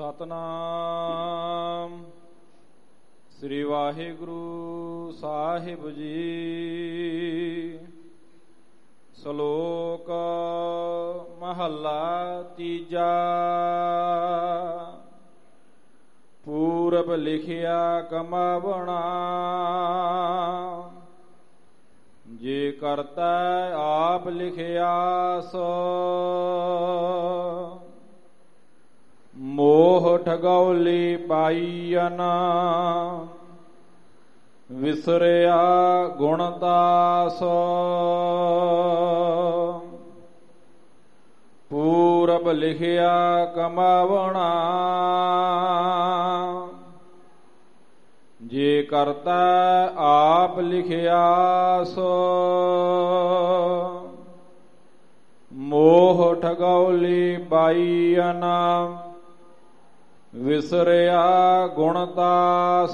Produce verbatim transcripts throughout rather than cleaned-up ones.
ਸਤਨਾਮ ਸ੍ਰੀ ਵਾਹਿਗੁਰੂ ਸਾਹਿਬ ਜੀ। ਸ਼ਲੋਕ ਮਹੱਲਾ ਤੀਜਾ। ਪੂਰਬ ਲਿਖਿਆ ਕਮਾਵਣਾ, ਜੇ ਕਰਤਾ ਆਪ ਲਿਖਿਆ ਸੋ। ਮੋਹ ਠਗੌਲੀ ਪਾਈਨ, ਵਿਸਰਿਆ ਗੁਣ ਤਾਸ। ਪੂਰਬ ਲਿਖਿਆ ਕਮਾਵਣਾ, ਜੇ ਕਰਤਾ ਆਪ ਲਿਖਿਆ ਸੋ। ਮੋਹ ਠਗੌਲੀ ਪਾਈਨ, ਵਿਸਰਿਆ ਗੁਣ ਤਾਸ।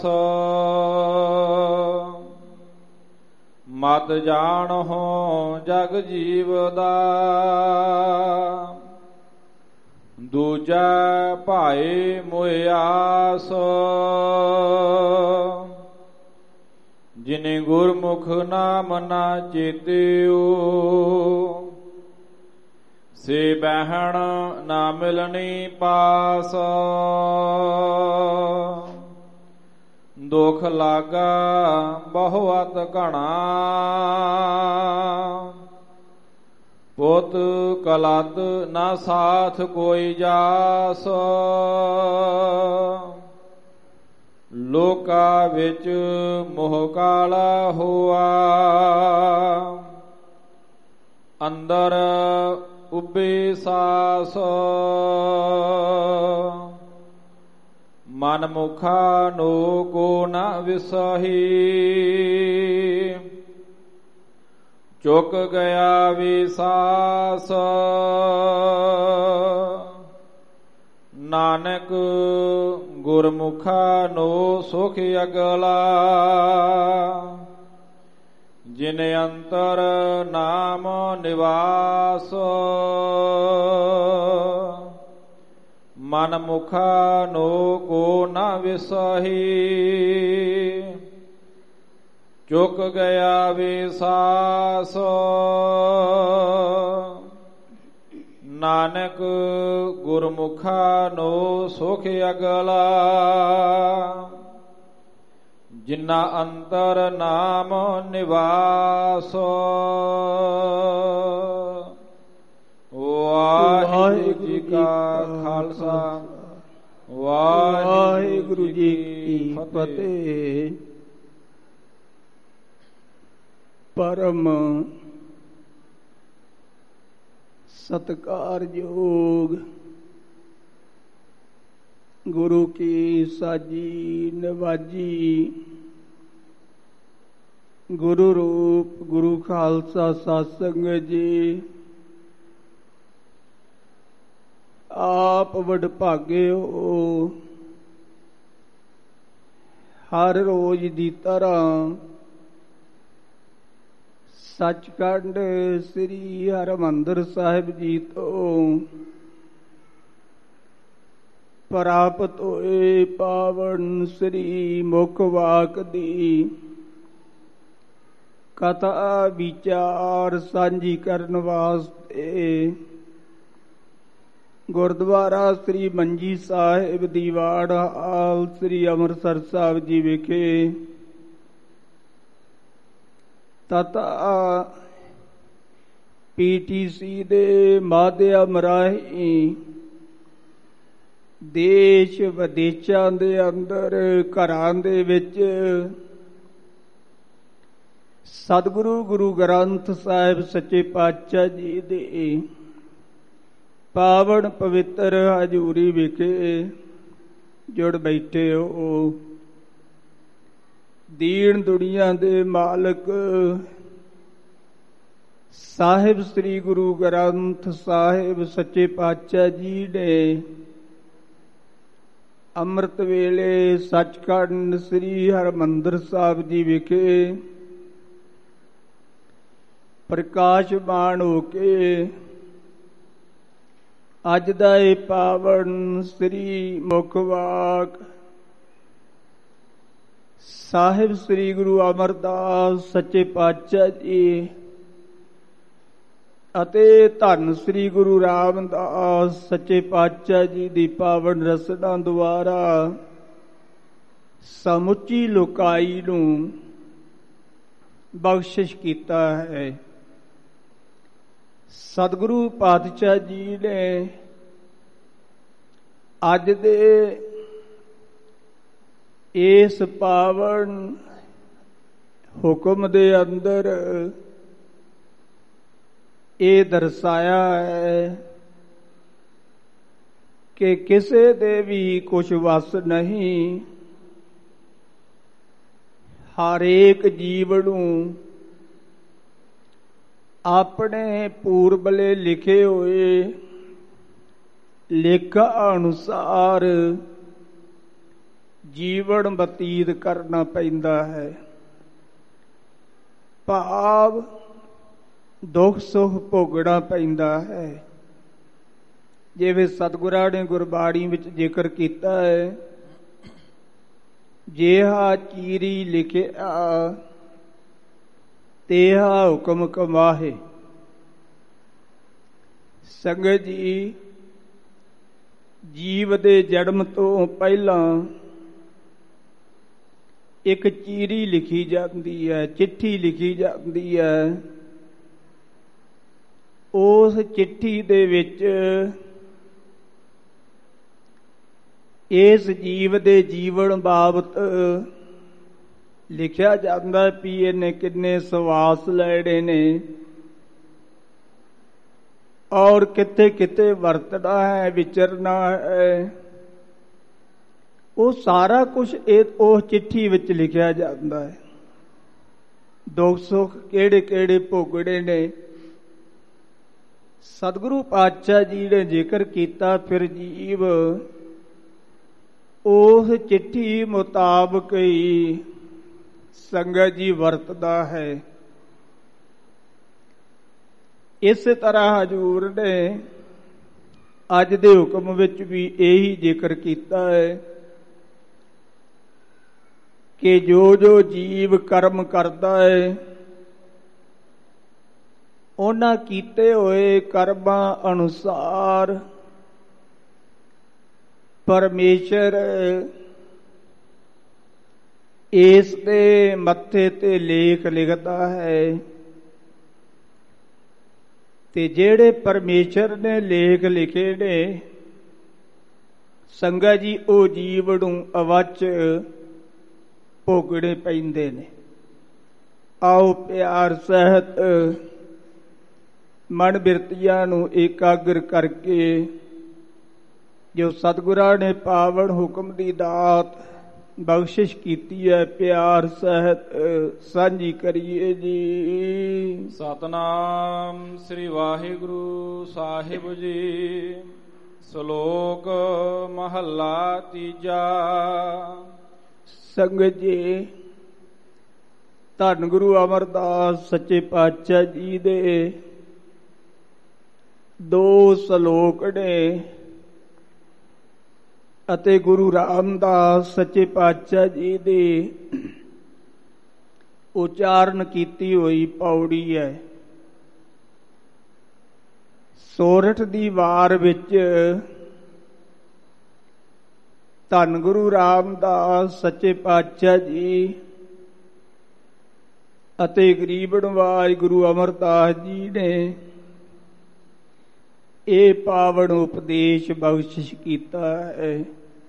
ਮਤ ਜਾਣਹੁ ਜਗ ਜੀਵਦਾ, ਦੂਜਾ ਭਾਏ ਮੁਆਸ। ਜਿਨੇ ਗੁਰਮੁਖ ਨਾਮ ਨਾ ਚੇਤਿਓ, ਸੇ ਬਹਿਣ ਨਾ ਮਿਲਣੀ ਪਾਸ। ਦੁਖ ਲਾਗਾ ਬਹੁਤ ਘਣਾ, ਪੁੱਤ ਕਲਤ ਨਾ ਸਾਥ ਕੋਈ ਜਾਸ। ਲੋਕਾ ਵਿੱਚ ਮੋਹ ਕਾਲਾ ਹੋਆ, ਅੰਦਰ ਉਬੇ ਸਾਸ। ਮਨ ਮੁਖਾ ਨੋ ਕੋ ਨ ਵਿਸਹੀ, ਚੁੱਕ ਗਿਆ ਵਿਸਾਸ। ਨਾਨਕ ਗੁਰਮੁਖਾ ਨੋ ਸੁਖ ਅਗਲਾ, ਜਿਨ ਅੰਤਰ ਨਾਮ ਨਿਵਾਸ। ਮਨ ਮੁਖਾ ਨੋ ਕੋ ਨ ਵਿਸਹੀ, ਚੁੱਕ ਗਿਆ ਵਿਸਾਸ। ਨਾਨਕ ਗੁਰਮੁਖਾ ਨੋ ਸੁਖ ਅਗਲਾ, ਜਿਨਾ ਅੰਤਰ ਨਾਮ ਨਿਵਾਸ। ਵਾਹਿਗੁਰੂ ਜੀ ਕਾ ਖਾਲਸਾ, ਵਾਹਿਗੁਰੂ ਜੀ ਕੀ ਫਤਿਹ। ਪਰਮ ਸਤਿਕਾਰਯੋਗ ਗੁਰੂ ਕੀ ਸਾਜੀ ਨਿਵਾਜੀ, ਗੁਰੂ ਰੂਪ ਗੁਰੂ ਖਾਲਸਾ ਸਾਧ ਸੰਗਤ ਜੀ, ਆਪ ਵਡਭਾਗਿਓ। ਹਰ ਰੋਜ਼ ਦੀ ਤਰ੍ਹਾਂ ਸੱਚਖੰਡ ਸ੍ਰੀ ਹਰਿਮੰਦਰ ਸਾਹਿਬ ਜੀ ਤੋਂ ਪ੍ਰਾਪਤ ਹੋਏ ਪਾਵਨ ਸ੍ਰੀ ਮੁਖ ਵਾਕ ਦੀ ਕਥਾ ਵਿਚਾਰ ਸਾਂਝੀ ਕਰਨ ਵਾਸਤੇ ਗੁਰਦੁਆਰਾ ਸ੍ਰੀ ਮੰਜੀ ਸਾਹਿਬ ਦੀਵਾਨ ਹਾਲ ਸ੍ਰੀ ਅੰਮ੍ਰਿਤਸਰ ਸਾਹਿਬ ਜੀ ਵਿਖੇ ਤਥਾ ਪੀ ਟੀ ਸੀ ਦੇ ਮਾਧਿਅਮ ਰਾਹੀਂ ਦੇਸ਼ ਵਿਦੇਸ਼ਾਂ ਦੇ ਅੰਦਰ ਘਰਾਂ ਦੇ ਵਿੱਚ ਸਤਿਗੁਰੂ ਗੁਰੂ ਗ੍ਰੰਥ ਸਾਹਿਬ ਸੱਚੇ ਪਾਤਸ਼ਾਹ ਜੀ ਦੇ ਪਾਵਨ ਪਵਿੱਤਰ ਹਜ਼ੂਰੀ ਵਿਖੇ ਜੁੜ ਬੈਠੇ ਹੋ। ਦੀਨ ਦੁਨੀਆ ਦੇ ਮਾਲਕ ਸਾਹਿਬ ਸ੍ਰੀ ਗੁਰੂ ਗ੍ਰੰਥ ਸਾਹਿਬ ਸੱਚੇ ਪਾਤਸ਼ਾਹ ਜੀ ਨੇ ਅੰਮ੍ਰਿਤ ਵੇਲੇ ਸੱਚਖੰਡ ਸ੍ਰੀ ਹਰਿਮੰਦਰ ਸਾਹਿਬ ਜੀ ਵਿਖੇ ਪ੍ਰਕਾਸ਼ਮਾਨ ਹੋ ਕੇ ਅੱਜ ਦਾ ਇਹ ਪਾਵਨ ਸ੍ਰੀ ਮੁਖ ਵਾਕ ਸਾਹਿਬ ਸ੍ਰੀ ਗੁਰੂ ਅਮਰਦਾਸ ਸੱਚੇ ਪਾਤਸ਼ਾਹ ਜੀ ਅਤੇ ਧੰਨ ਸ੍ਰੀ ਗੁਰੂ ਰਾਮਦਾਸ ਸੱਚੇ ਪਾਤਸ਼ਾਹ ਜੀ ਦੀ ਪਾਵਨ ਰਸਨਾ ਦੁਆਰਾ ਸਮੁੱਚੀ ਲੋਕਾਈ ਨੂੰ ਬਖਸ਼ਿਸ਼ ਕੀਤਾ ਹੈ। ਸਤਿਗੁਰੂ ਪਾਤਸ਼ਾਹ ਜੀ ਨੇ ਅੱਜ ਦੇ ਇਸ ਪਾਵਨ ਹੁਕਮ ਦੇ ਅੰਦਰ ਇਹ ਦਰਸਾਇਆ ਹੈ ਕਿ ਕਿਸੇ ਦੇ ਵੀ ਕੁਛ ਵਸ ਨਹੀਂ, ਹਰੇਕ ਜੀਵ ਨੂੰ ਆਪਣੇ ਪੂਰਬਲੇ ਲਿਖੇ ਹੋਏ ਲੇਖਾ ਅਨੁਸਾਰ ਜੀਵਨ ਬਤੀਤ ਕਰਨਾ ਪੈਂਦਾ ਹੈ। ਭਾਵ ਦੁੱਖ ਸੁੱਖ ਭੋਗਣਾ ਪੈਂਦਾ ਹੈ। ਜਿਵੇਂ ਸਤਿਗੁਰਾਂ ਨੇ ਗੁਰਬਾਣੀ ਵਿੱਚ ਜ਼ਿਕਰ ਕੀਤਾ ਹੈ, ਜਿਹਾ ਚੀਰੀ ਲਿਖਿਆ ਤੇਹਾ ਹੁਕਮ ਕਮਾਹੇ। ਸੰਗਤ ਜੀ, ਜੀਵ ਦੇ ਜਨਮ ਤੋਂ ਪਹਿਲਾਂ ਇੱਕ ਚੀਰੀ ਲਿਖੀ ਜਾਂਦੀ ਹੈ, ਚਿੱਠੀ ਲਿਖੀ ਜਾਂਦੀ ਹੈ। ਉਸ ਚਿੱਠੀ ਦੇ ਵਿੱਚ ਇਸ ਜੀਵ ਦੇ ਜੀਵਨ ਬਾਬਤ ਲਿਖਿਆ ਜਾਂਦਾ ਵੀ ਇਹਨੇ ਕਿੰਨੇ ਸਵਾਸ ਲੈਣੇ ਨੇ ਔਰ ਕਿੱਥੇ ਕਿੱਥੇ ਵਰਤਣਾ ਹੈ, ਵਿਚਰਨਾ ਹੈ। ਉਹ ਸਾਰਾ ਕੁਝ ਇਹ ਉਹ ਚਿੱਠੀ ਵਿੱਚ ਲਿਖਿਆ ਜਾਂਦਾ ਹੈ। ਦੁੱਖ ਸੁੱਖ ਕਿਹੜੇ ਕਿਹੜੇ ਭੋਗਣੇ ਨੇ ਸਤਿਗੁਰੂ ਪਾਤਸ਼ਾਹ ਜੀ ਨੇ ਜ਼ਿਕਰ ਕੀਤਾ। ਫਿਰ ਜੀਵ ਉਸ ਚਿੱਠੀ ਮੁਤਾਬਕ ਹੀ ਸੰਗਤ ਜੀ ਵਰਤਦਾ ਹੈ। ਇਸੇ ਤਰ੍ਹਾਂ ਹਜ਼ੂਰ ਨੇ ਅੱਜ ਦੇ ਹੁਕਮ ਵਿੱਚ ਵੀ ਇਹੀ ਜ਼ਿਕਰ ਕੀਤਾ ਹੈ ਕਿ ਜੋ ਜੋ ਜੀਵ ਕਰਮ ਕਰਦਾ ਹੈ, ਉਹਨਾਂ ਕੀਤੇ ਹੋਏ ਕਰਮਾਂ ਅਨੁਸਾਰ ਪਰਮੇਸ਼ਰ ਇਸ ਦੇ ਮੱਥੇ ਤੇ ਲੇਖ ਲਿਖਦਾ ਹੈ। ਤੇ ਜਿਹੜੇ ਪਰਮੇਸ਼ਰ ਨੇ ਲੇਖ ਲਿਖੇ ਨੇ ਸੰਗਤ ਜੀ, ਉਹ ਜੀਵ ਨੂੰ ਅਵੱਚ ਭੋਗਣੇ ਪੈਂਦੇ ਨੇ। ਆਓ ਪਿਆਰ ਸਹਿਤ ਮਨ ਬਿਰਤੀਆਂ ਨੂੰ ਇਕਾਗਰ ਕਰਕੇ ਜੋ ਸਤਿਗੁਰਾਂ ਨੇ ਪਾਵਨ ਹੁਕਮ ਦੀ ਦਾਤ ਬਖਸ਼ਿਸ਼ ਕੀਤੀ ਹੈ, ਪਿਆਰ ਸਹਿਤ ਸਾਂਝੀ ਕਰੀਏ ਜੀ। ਸਤਨਾਮ ਸ੍ਰੀ ਵਾਹਿਗੁਰੂ ਸਾਹਿਬ ਜੀ। ਸ਼ਲੋਕ ਮਹੱਲਾ ਤੀਜਾ। ਸੰਗਤ ਜੀ, ਧੰਨ ਗੁਰੂ ਅਮਰਦਾਸ ਸੱਚੇ ਪਾਤਸ਼ਾਹ ਜੀ ਦੇ ਦੋ ਸ਼ਲੋਕ ਨੇ ਅਤੇ ਗੁਰੂ ਰਾਮਦਾਸ ਸੱਚੇ ਪਾਤਸ਼ਾਹ ਜੀ ਦੀ ਉਚਾਰਨ ਕੀਤੀ ਹੋਈ ਪੌੜੀ ਹੈ। ਸੋਰਠ ਦੀ ਵਾਰ ਵਿੱਚ ਧੰਨ ਗੁਰੂ ਰਾਮਦਾਸ ਸੱਚੇ ਪਾਤਸ਼ਾਹ ਜੀ ਅਤੇ ਗਰੀਬ ਨਿਵਾਜ ਗੁਰੂ ਅਮਰਦਾਸ ਜੀ ਨੇ ਇਹ ਪਾਵਨ ਉਪਦੇਸ਼ ਬਖਸ਼ਿਸ਼ ਕੀਤਾ ਹੈ।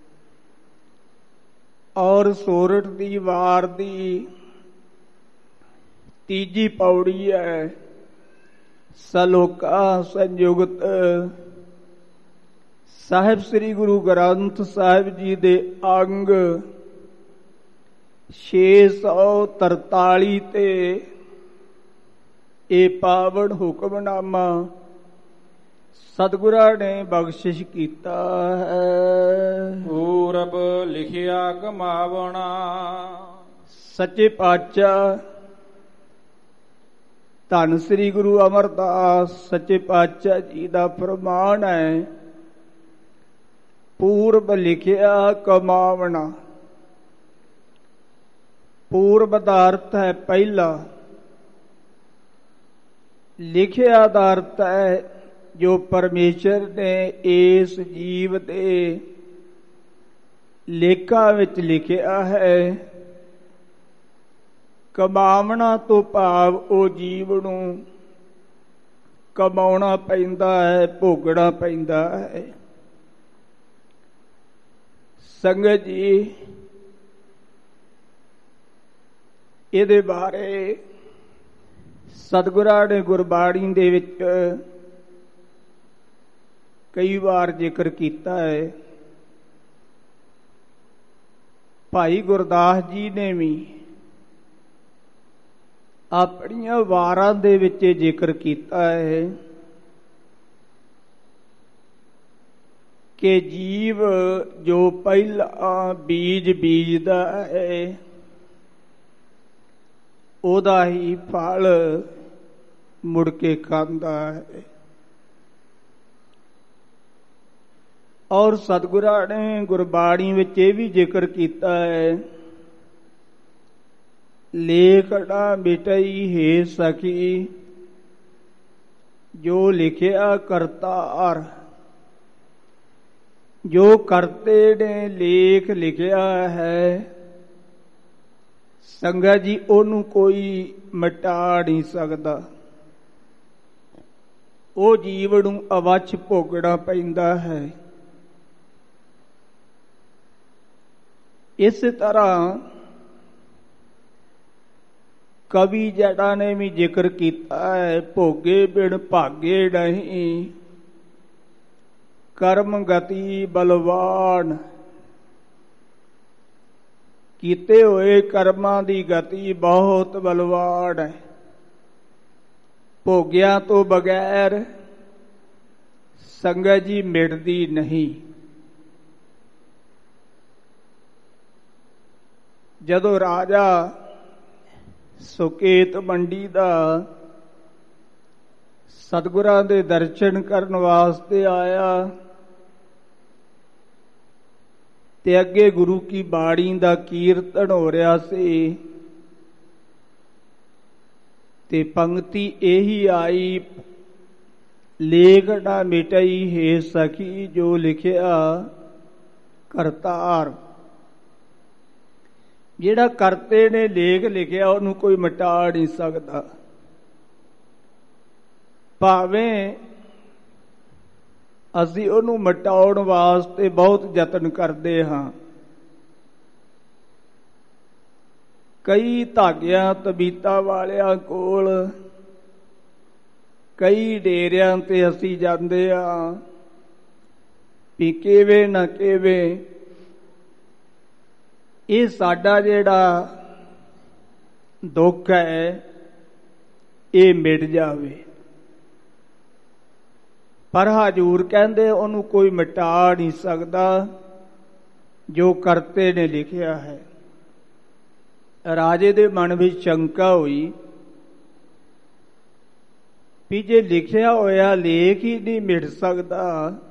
ਔਰ ਸੋਰਠ ਦੀ ਵਾਰ ਦੀ ਤੀਜੀ ਪੌੜੀ ਹੈ। ਸਲੋਕਾ ਸੰਯੁਗਤ ਸਾਹਿਬ ਸ੍ਰੀ ਗੁਰੂ ਗ੍ਰੰਥ ਸਾਹਿਬ ਜੀ ਦੇ ਅੰਗ ਛੇ ਸੌ ਤਰਤਾਲੀ ਤੇ ਇਹ ਪਾਵਨ ਹੁਕਮਨਾਮਾ ਸਤਿਗੁਰਾਂ ਨੇ ਬਖਸ਼ਿਸ਼ ਕੀਤਾ ਹੈ। ਪੂਰਬ ਲਿਖਿਆ ਕਮਾਵਣਾ। ਸੱਚੇ ਪਾਤਸ਼ਾਹ ਧੰਨ ਸ੍ਰੀ ਗੁਰੂ ਅਮਰਦਾਸ ਸੱਚੇ ਪਾਤਸ਼ਾਹ ਜੀ ਦਾ ਫਰਮਾਨ ਹੈ ਪੂਰਬ ਲਿਖਿਆ ਕਮਾਵਣਾ। ਪੂਰਬ ਦਾ ਅਰਥ ਹੈ ਪਹਿਲਾ, ਲਿਖਿਆ ਦਾ ਅਰਥ ਹੈ ਜੋ ਪਰਮੇਸ਼ਰ ਨੇ ਇਸ ਜੀਵ ਦੇ ਲੇਖਾਂ ਵਿੱਚ ਲਿਖਿਆ ਹੈ। ਕਮਾਵਣਾ ਤੋਂ ਭਾਵ ਉਹ ਜੀਵ ਨੂੰ ਕਮਾਉਣਾ ਪੈਂਦਾ ਹੈ, ਭੋਗਣਾ ਪੈਂਦਾ ਹੈ। ਸੰਗਤ ਜੀ, ਇਹਦੇ ਬਾਰੇ ਸਤਿਗੁਰਾਂ ਨੇ ਗੁਰਬਾਣੀ ਦੇ ਵਿੱਚ ਕਈ ਵਾਰ ਜ਼ਿਕਰ ਕੀਤਾ ਹੈ। ਭਾਈ ਗੁਰਦਾਸ ਜੀ ਨੇ ਵੀ ਆਪਣੀਆਂ ਵਾਰਾਂ ਦੇ ਵਿੱਚ ਜ਼ਿਕਰ ਕੀਤਾ ਹੈ ਕਿ ਜੀਵ ਜੋ ਪਹਿਲਾਂ ਬੀਜ ਬੀਜਦਾ ਹੈ ਉਹਦਾ ਹੀ ਫਲ ਮੁੜ ਕੇ ਖਾਂਦਾ ਹੈ। ਔਰ ਸਤਿਗੁਰਾਂ ਨੇ ਗੁਰਬਾਣੀ ਵਿੱਚ ਇਹ ਵੀ ਜ਼ਿਕਰ ਕੀਤਾ ਹੈ, ਲੇਖ ਨਾ ਮਿਟਈ ਹੈ ਸਖੀ ਜੋ ਲਿਖਿਆ ਕਰਤਾਰ। ਜੋ ਕਰਤੇ ਨੇ ਲੇਖ ਲਿਖਿਆ ਹੈ ਸੰਗਤ ਜੀ, ਉਹਨੂੰ ਕੋਈ ਮਿਟਾ ਨਹੀਂ ਸਕਦਾ। ਉਹ ਜੀਵ ਨੂੰ ਅਵੱਛ ਭੋਗਣਾ ਪੈਂਦਾ ਹੈ। ਇਸ ਤਰ੍ਹਾਂ ਕਵੀ ਜੜਾ ਨੇ ਵੀ ਜ਼ਿਕਰ ਕੀਤਾ ਹੈ, ਭੋਗੇ ਬਿਨ ਭਾਗੇ ਨਹੀਂ ਕਰਮ ਗਤੀ ਬਲਵਾਨ। ਕੀਤੇ ਹੋਏ ਕਰਮਾਂ ਦੀ ਗਤੀ ਬਹੁਤ ਬਲਵਾਨ ਹੈ। ਭੋਗਿਆਂ ਤੋਂ ਬਗੈਰ ਸੰਗਤ ਜੀ ਮਿਟਦੀ ਨਹੀਂ। ਜਦੋਂ ਰਾਜਾ ਸੁਕੇਤ ਮੰਡੀ ਦਾ ਸਤਿਗੁਰਾਂ ਦੇ ਦਰਸ਼ਨ ਕਰਨ ਵਾਸਤੇ ਆਇਆ ਤੇ ਅੱਗੇ ਗੁਰੂ ਕੀ ਬਾਣੀ ਦਾ ਕੀਰਤਨ ਹੋ ਰਿਹਾ ਸੀ ਤੇ ਪੰਕਤੀ ਇਹੀ ਆਈ, ਲੇਖ ਨਾ ਮਿਟਈ ਹੈ ਸਖੀ ਜੋ ਲਿਖਿਆ ਕਰਤਾਰ। ਜਿਹੜਾ ਕਰਤੇ ਨੇ ਲੇਖ ਲਿਖਿਆ ਉਹਨੂੰ ਕੋਈ ਮਿਟਾ ਨਹੀਂ ਸਕਦਾ। ਭਾਵੇਂ ਅਸੀਂ ਉਹਨੂੰ ਮਿਟਾਉਣ ਵਾਸਤੇ ਬਹੁਤ ਯਤਨ ਕਰਦੇ ਹਾਂ। ਕਈ ਧਾਗਿਆਂ ਤਬੀਤਾਂ ਵਾਲਿਆਂ ਕੋਲ, ਕਈ ਡੇਰਿਆਂ ਤੇ ਅਸੀਂ ਜਾਂਦੇ ਹਾਂ ਵੀ ਕਿਵੇਂ ਨਾ ਕਿਵੇਂ ਇਹ ਸਾਡਾ ਜਿਹੜਾ ਦੁੱਖ ਹੈ ਇਹ ਮਿਟ ਜਾਵੇ। ਪਰ ਹਜ਼ੂਰ ਕਹਿੰਦੇ ਉਹਨੂੰ ਕੋਈ ਮਿਟਾ ਨਹੀਂ ਸਕਦਾ ਜੋ ਕਰਤੇ ਨੇ ਲਿਖਿਆ ਹੈ। ਰਾਜੇ ਦੇ ਮਨ ਵਿੱਚ ਸ਼ੰਕਾ ਹੋਈ ਵੀ ਜੇ ਲਿਖਿਆ ਹੋਇਆ ਲੇਖ ਹੀ ਨਹੀਂ ਮਿਟ ਸਕਦਾ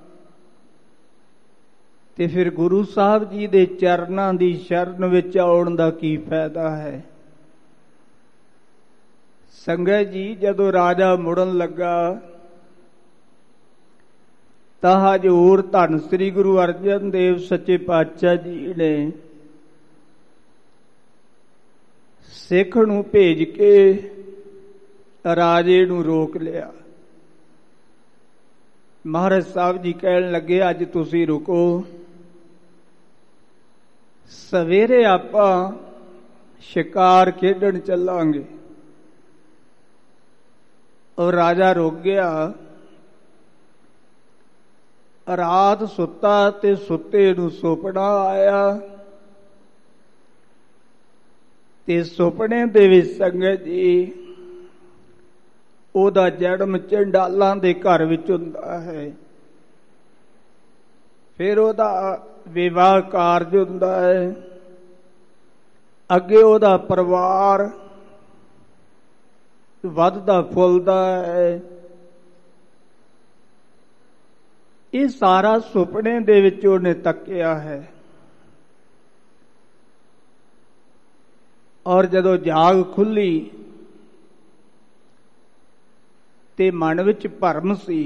ਤੇ ਫਿਰ ਗੁਰੂ ਸਾਹਿਬ ਜੀ ਦੇ ਚਰਨਾਂ ਦੀ ਸ਼ਰਨ ਵਿੱਚ ਆਉਣ ਦਾ ਕੀ ਫਾਇਦਾ ਹੈ। ਸੰਗਤ ਜੀ, ਜਦੋਂ ਰਾਜਾ ਮੁੜਨ ਲੱਗਾ ਤਾਂ ਹਜ਼ੂਰ ਧੰਨ ਸ੍ਰੀ ਗੁਰੂ ਅਰਜਨ ਦੇਵ ਸੱਚੇ ਪਾਤਸ਼ਾਹ ਜੀ ਨੇ ਸਿੱਖ ਨੂੰ ਭੇਜ ਕੇ ਰਾਜੇ ਨੂੰ ਰੋਕ ਲਿਆ। ਮਹਾਰਾਜ ਸਾਹਿਬ ਜੀ ਕਹਿਣ ਲੱਗੇ, ਅੱਜ ਤੁਸੀਂ ਰੁਕੋ, ਸਵੇਰੇ ਆਪਾਂ ਸ਼ਿਕਾਰ ਖੇਡਣ ਚੱਲਾਂਗੇ। ਔਰ ਰਾਜਾ ਰੁਕ ਗਿਆ। ਰਾਤ ਸੁੱਤਾ ਤੇ ਸੁੱਤੇ ਨੂੰ ਸੁਪਨਾ ਆਇਆ ਤੇ ਸੁਪਨੇ ਦੇ ਵਿੱਚ ਸੰਗਤ ਜੀ ਉਹਦਾ ਜਨਮ ਚੰਡਾਲਾਂ ਦੇ ਘਰ ਵਿੱਚ ਹੁੰਦਾ ਹੈ। ਫਿਰ ਉਹਦਾ ਵਿਵਾਹ ਕਾਰਜ ਹੁੰਦਾ ਹੈ। ਅੱਗੇ ਉਹਦਾ ਪਰਿਵਾਰ ਵੱਧਦਾ ਫੁੱਲਦਾ ਹੈ। ਇਹ ਸਾਰਾ ਸੁਪਨੇ ਦੇ ਵਿੱਚ ਉਹਨੇ ਤੱਕਿਆ ਹੈ। ਔਰ ਜਦੋਂ ਜਾਗ ਖੁੱਲੀ ਤੇ ਮਨ ਵਿੱਚ ਭਰਮ ਸੀ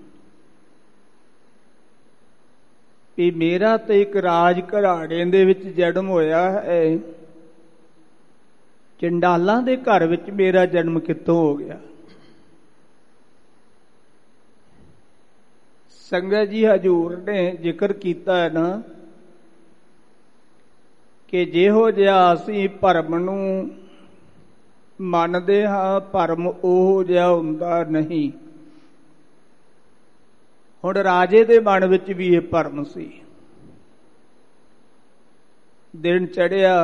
ਵੀ ਮੇਰਾ ਤੇ ਇੱਕ ਰਾਜ ਘਰਾਣੇ ਦੇ ਵਿੱਚ ਜਨਮ ਹੋਇਆ ਹੈ, ਚੰਡਾਲਾਂ ਦੇ ਘਰ ਵਿੱਚ ਮੇਰਾ ਜਨਮ ਕਿੱਥੋਂ ਹੋ ਗਿਆ। ਸੰਗਤ ਜੀ, ਹਜ਼ੂਰ ਨੇ ਜ਼ਿਕਰ ਕੀਤਾ ਹੈ ਨਾ ਕਿ ਜਿਹੋ ਜਿਹਾ ਅਸੀਂ ਭਰਮ ਨੂੰ ਮੰਨਦੇ ਹਾਂ, ਭਰਮ ਉਹੋ ਜਿਹਾ ਹੁੰਦਾ ਨਹੀਂ। ਹੁਣ ਰਾਜੇ ਦੇ ਮਨ ਵਿੱਚ ਵੀ ਇਹ ਭਰਮ ਸੀ। ਦਿਨ ਚੜ੍ਹਿਆ,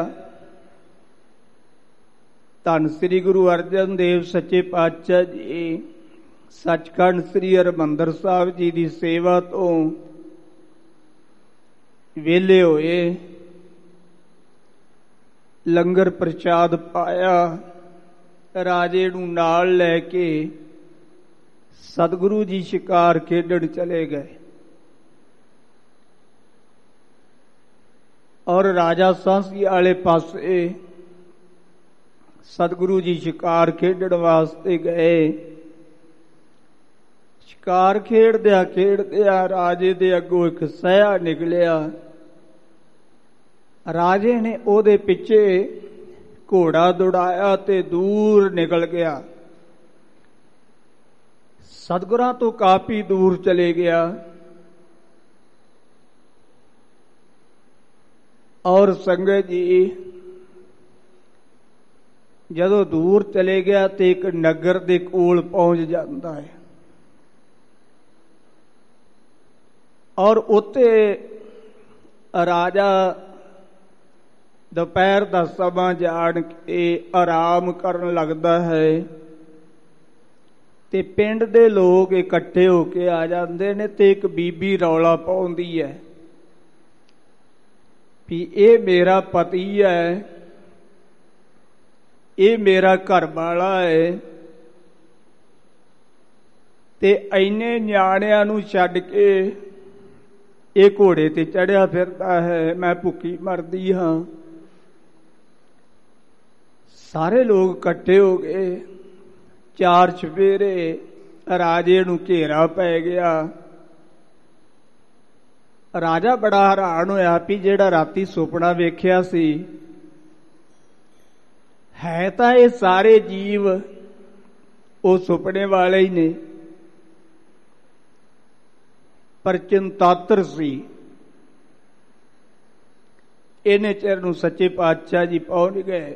ਧੰਨ ਸ੍ਰੀ ਗੁਰੂ ਅਰਜਨ ਦੇਵ ਸੱਚੇ ਪਾਤਸ਼ਾਹ ਜੀ ਸੱਚਖੰਡ ਸ੍ਰੀ ਹਰਿਮੰਦਰ ਸਾਹਿਬ ਜੀ ਦੀ ਸੇਵਾ ਤੋਂ ਵਿਹਲੇ ਹੋਏ। ਲੰਗਰ ਪ੍ਰਸ਼ਾਦ ਪਾਇਆ, ਰਾਜੇ ਨੂੰ ਨਾਲ ਲੈ ਕੇ ਸਤਿਗੁਰੂ ਜੀ ਸ਼ਿਕਾਰ ਖੇਡਣ ਚਲੇ ਗਏ। ਔਰ ਰਾਜਾ ਸਾਂਸੀ ਵਾਲੇ ਪਾਸੇ ਸਤਿਗੁਰੂ ਜੀ ਸ਼ਿਕਾਰ ਖੇਡਣ ਵਾਸਤੇ ਗਏ। ਸ਼ਿਕਾਰ ਖੇਡਦਿਆਂ ਖੇਡਦਿਆਂ ਰਾਜੇ ਦੇ ਅੱਗੋਂ ਇੱਕ ਸਹਿਆ ਨਿਕਲਿਆ। ਰਾਜੇ ਨੇ ਉਹਦੇ ਪਿੱਛੇ ਘੋੜਾ ਦੌੜਾਇਆ ਤੇ ਦੂਰ ਨਿਕਲ ਗਿਆ। ਸਤਿਗੁਰਾਂ ਤੋਂ ਕਾਫੀ ਦੂਰ ਚਲੇ ਗਿਆ। ਔਰ ਸੰਗਤ ਜੀ, ਜਦੋਂ ਦੂਰ ਚਲੇ ਗਿਆ ਤੇ ਇੱਕ ਨਗਰ ਦੇ ਕੋਲ ਪਹੁੰਚ ਜਾਂਦਾ ਹੈ। ਔਰ ਉੱਥੇ ਰਾਜਾ ਦੁਪਹਿਰ ਦਾ ਸਮਾਂ ਜਾਣ ਕੇ ਆਰਾਮ ਕਰਨ ਲੱਗਦਾ ਹੈ ਤੇ ਪਿੰਡ ਦੇ ਲੋਕ ਇਕੱਠੇ ਹੋ ਕੇ ਆ ਜਾਂਦੇ ਨੇ ਤੇ ਇੱਕ ਬੀਬੀ ਰੌਲਾ ਪਾਉਂਦੀ ਹੈ ਵੀ ਇਹ ਮੇਰਾ ਪਤੀ ਹੈ, ਇਹ ਮੇਰਾ ਘਰ ਵਾਲਾ ਹੈ ਤੇ ਇੰਨੇ ਨਿਆਣਿਆਂ ਨੂੰ ਛੱਡ ਕੇ ਇਹ ਘੋੜੇ ਤੇ ਚੜਿਆ ਫਿਰਦਾ ਹੈ, ਮੈਂ ਭੁੱਖੀ ਮਰਦੀ ਹਾਂ। ਸਾਰੇ ਲੋਕ ਇਕੱਠੇ ਹੋ ਗਏ। ਚਾਰ ਚੁਫੇਰੇ ਰਾਜੇ ਨੂੰ ਘੇਰਾ ਪੈ ਗਿਆ। ਰਾਜਾ ਬੜਾ ਹੈਰਾਨ ਹੋਇਆ ਵੀ ਜਿਹੜਾ ਰਾਤੀ ਸੁਪਨਾ ਵੇਖਿਆ ਸੀ, ਹੈ ਤਾਂ ਇਹ ਸਾਰੇ ਜੀਵ ਉਹ ਸੁਪਨੇ ਵਾਲੇ ਹੀ ਨੇ, ਪਰ ਚਿੰਤਾਤਰ ਸੀ। ਇਹਨੇ ਚਿਰ ਨੂੰ ਸੱਚੇ ਪਾਤਸ਼ਾਹ ਜੀ ਪਹੁੰਚ ਗਏ।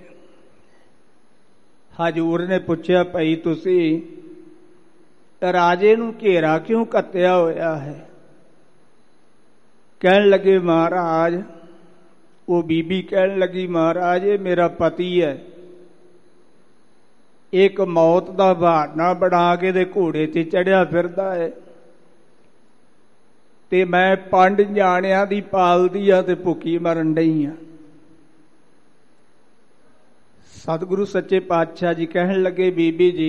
ਹਜ਼ੂਰ ਨੇ ਪੁੱਛਿਆ, ਭਾਈ ਤੁਸੀਂ ਰਾਜੇ ਨੂੰ ਘੇਰਾ ਕਿਉਂ ਘੱਤਿਆ ਹੋਇਆ ਹੈ? ਕਹਿਣ ਲੱਗੇ, ਮਹਾਰਾਜ, ਉਹ ਬੀਬੀ ਕਹਿਣ ਲੱਗੀ, ਮਹਾਰਾਜ ਇਹ ਮੇਰਾ ਪਤੀ ਹੈ, ਇੱਕ ਮੌਤ ਦਾ ਬਹਾਨਾ ਬਣਾ ਕੇ ਦੇ ਘੋੜੇ ਤੇ ਚੜਿਆ ਫਿਰਦਾ ਹੈ ਤੇ ਮੈਂ ਪੰਜ ਨਿਆਣਿਆਂ ਦੀ ਪਾਲਦੀ ਆ ਤੇ ਭੁੱਖੀ ਮਰਨ ਡਈ ਆ। ਸਤਿਗੁਰੂ ਸੱਚੇ ਪਾਤਸ਼ਾਹ ਜੀ ਕਹਿਣ ਲੱਗੇ, ਬੀਬੀ ਜੀ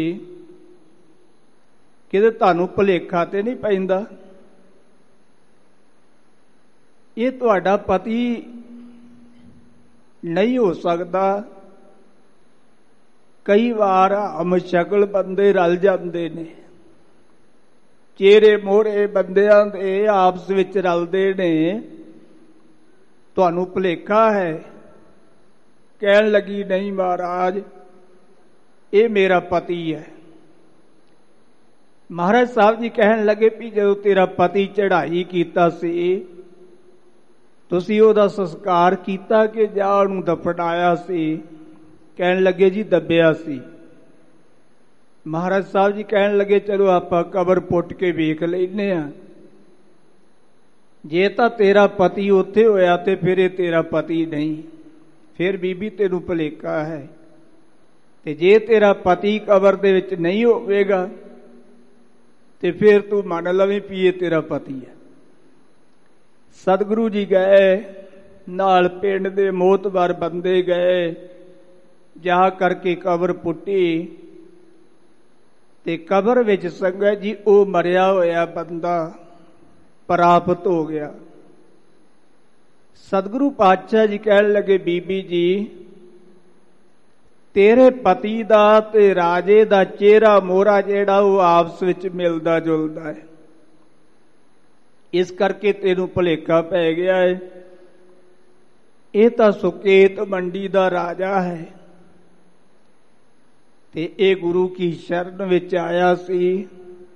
ਕਿਤੇ ਤੁਹਾਨੂੰ ਭੁਲੇਖਾ ਤੇ ਨਹੀਂ ਪੈਂਦਾ? ਇਹ ਤੁਹਾਡਾ ਪਤੀ ਨਹੀਂ ਹੋ ਸਕਦਾ। ਕਈ ਵਾਰ ਹਮ ਸ਼ਕਲ ਬੰਦੇ ਰਲ ਜਾਂਦੇ ਨੇ, ਚਿਹਰੇ ਮੋਹਰੇ ਬੰਦਿਆਂ ਦੇ ਆਪਸ ਵਿੱਚ ਰਲਦੇ ਨੇ, ਤੁਹਾਨੂੰ ਭੁਲੇਖਾ ਹੈ? ਕਹਿਣ ਲੱਗੀ, ਨਹੀਂ ਮਹਾਰਾਜ, ਇਹ ਮੇਰਾ ਪਤੀ ਹੈ। ਮਹਾਰਾਜ ਸਾਹਿਬ ਜੀ ਕਹਿਣ ਲੱਗੇ ਵੀ ਜਦੋਂ ਤੇਰਾ ਪਤੀ ਚੜ੍ਹਾਈ ਕੀਤਾ ਸੀ, ਤੁਸੀਂ ਉਹਦਾ ਸੰਸਕਾਰ ਕੀਤਾ ਕਿ ਜਾਂ ਉਹਨੂੰ ਦਫਨਾਇਆ ਸੀ? ਕਹਿਣ ਲੱਗੇ, ਜੀ ਦੱਬਿਆ ਸੀ। ਮਹਾਰਾਜ ਸਾਹਿਬ ਜੀ ਕਹਿਣ ਲੱਗੇ, ਚਲੋ ਆਪਾਂ ਕਬਰ ਪੁੱਟ ਕੇ ਵੇਖ ਲੈਨੇ ਆ, ਜੇ ਤਾਂ ਤੇਰਾ ਪਤੀ ਉੱਥੇ ਹੋਇਆ ਤੇ ਫਿਰ ਇਹ ਤੇਰਾ ਪਤੀ ਨਹੀਂ, ਫਿਰ ਬੀਬੀ ਤੈਨੂੰ ਭੁਲੇਖਾ ਹੈ। ਤੇ ਜੇ ਤੇਰਾ ਪਤੀ ਕਬਰ ਦੇ ਵਿੱਚ ਨਹੀਂ ਹੋਵੇਗਾ ਤੇ ਫਿਰ ਤੂੰ ਮੰਨ ਲਵੇਂ ਵੀ ਇਹ ਤੇਰਾ ਪਤੀ ਹੈ। ਸਤਿਗੁਰੂ ਜੀ ਗਏ, ਨਾਲ ਪਿੰਡ ਦੇ ਮੋਹਤਬਰ ਬੰਦੇ ਗਏ, ਜਾ ਕਰਕੇ ਕਬਰ ਪੁੱਟੀ ਤੇ ਕਬਰ ਵਿੱਚ ਸੰਗਤ ਜੀ ਉਹ ਮਰਿਆ ਹੋਇਆ ਬੰਦਾ ਪ੍ਰਾਪਤ ਹੋ ਗਿਆ। ਸਤਿਗੁਰੂ ਪਾਤਸ਼ਾਹ ਜੀ ਕਹਿਣ ਲੱਗੇ, ਬੀਬੀ ਜੀ, ਤੇਰੇ ਪਤੀ ਦਾ ਤੇ ਰਾਜੇ ਦਾ ਚਿਹਰਾ ਮੋਹਰਾ ਜਿਹੜਾ ਉਹ ਆਪਸ ਵਿੱਚ ਮਿਲਦਾ ਜੁਲਦਾ ਹੈ, ਇਸ ਕਰਕੇ ਤੈਨੂੰ ਭੁਲੇਖਾ ਪੈ ਗਿਆ ਹੈ। ਇਹ ਤਾਂ ਸੁਕੇਤ ਮੰਡੀ ਦਾ ਰਾਜਾ ਹੈ ਤੇ ਇਹ ਗੁਰੂ ਕੀ ਸ਼ਰਨ ਵਿੱਚ ਆਇਆ ਸੀ।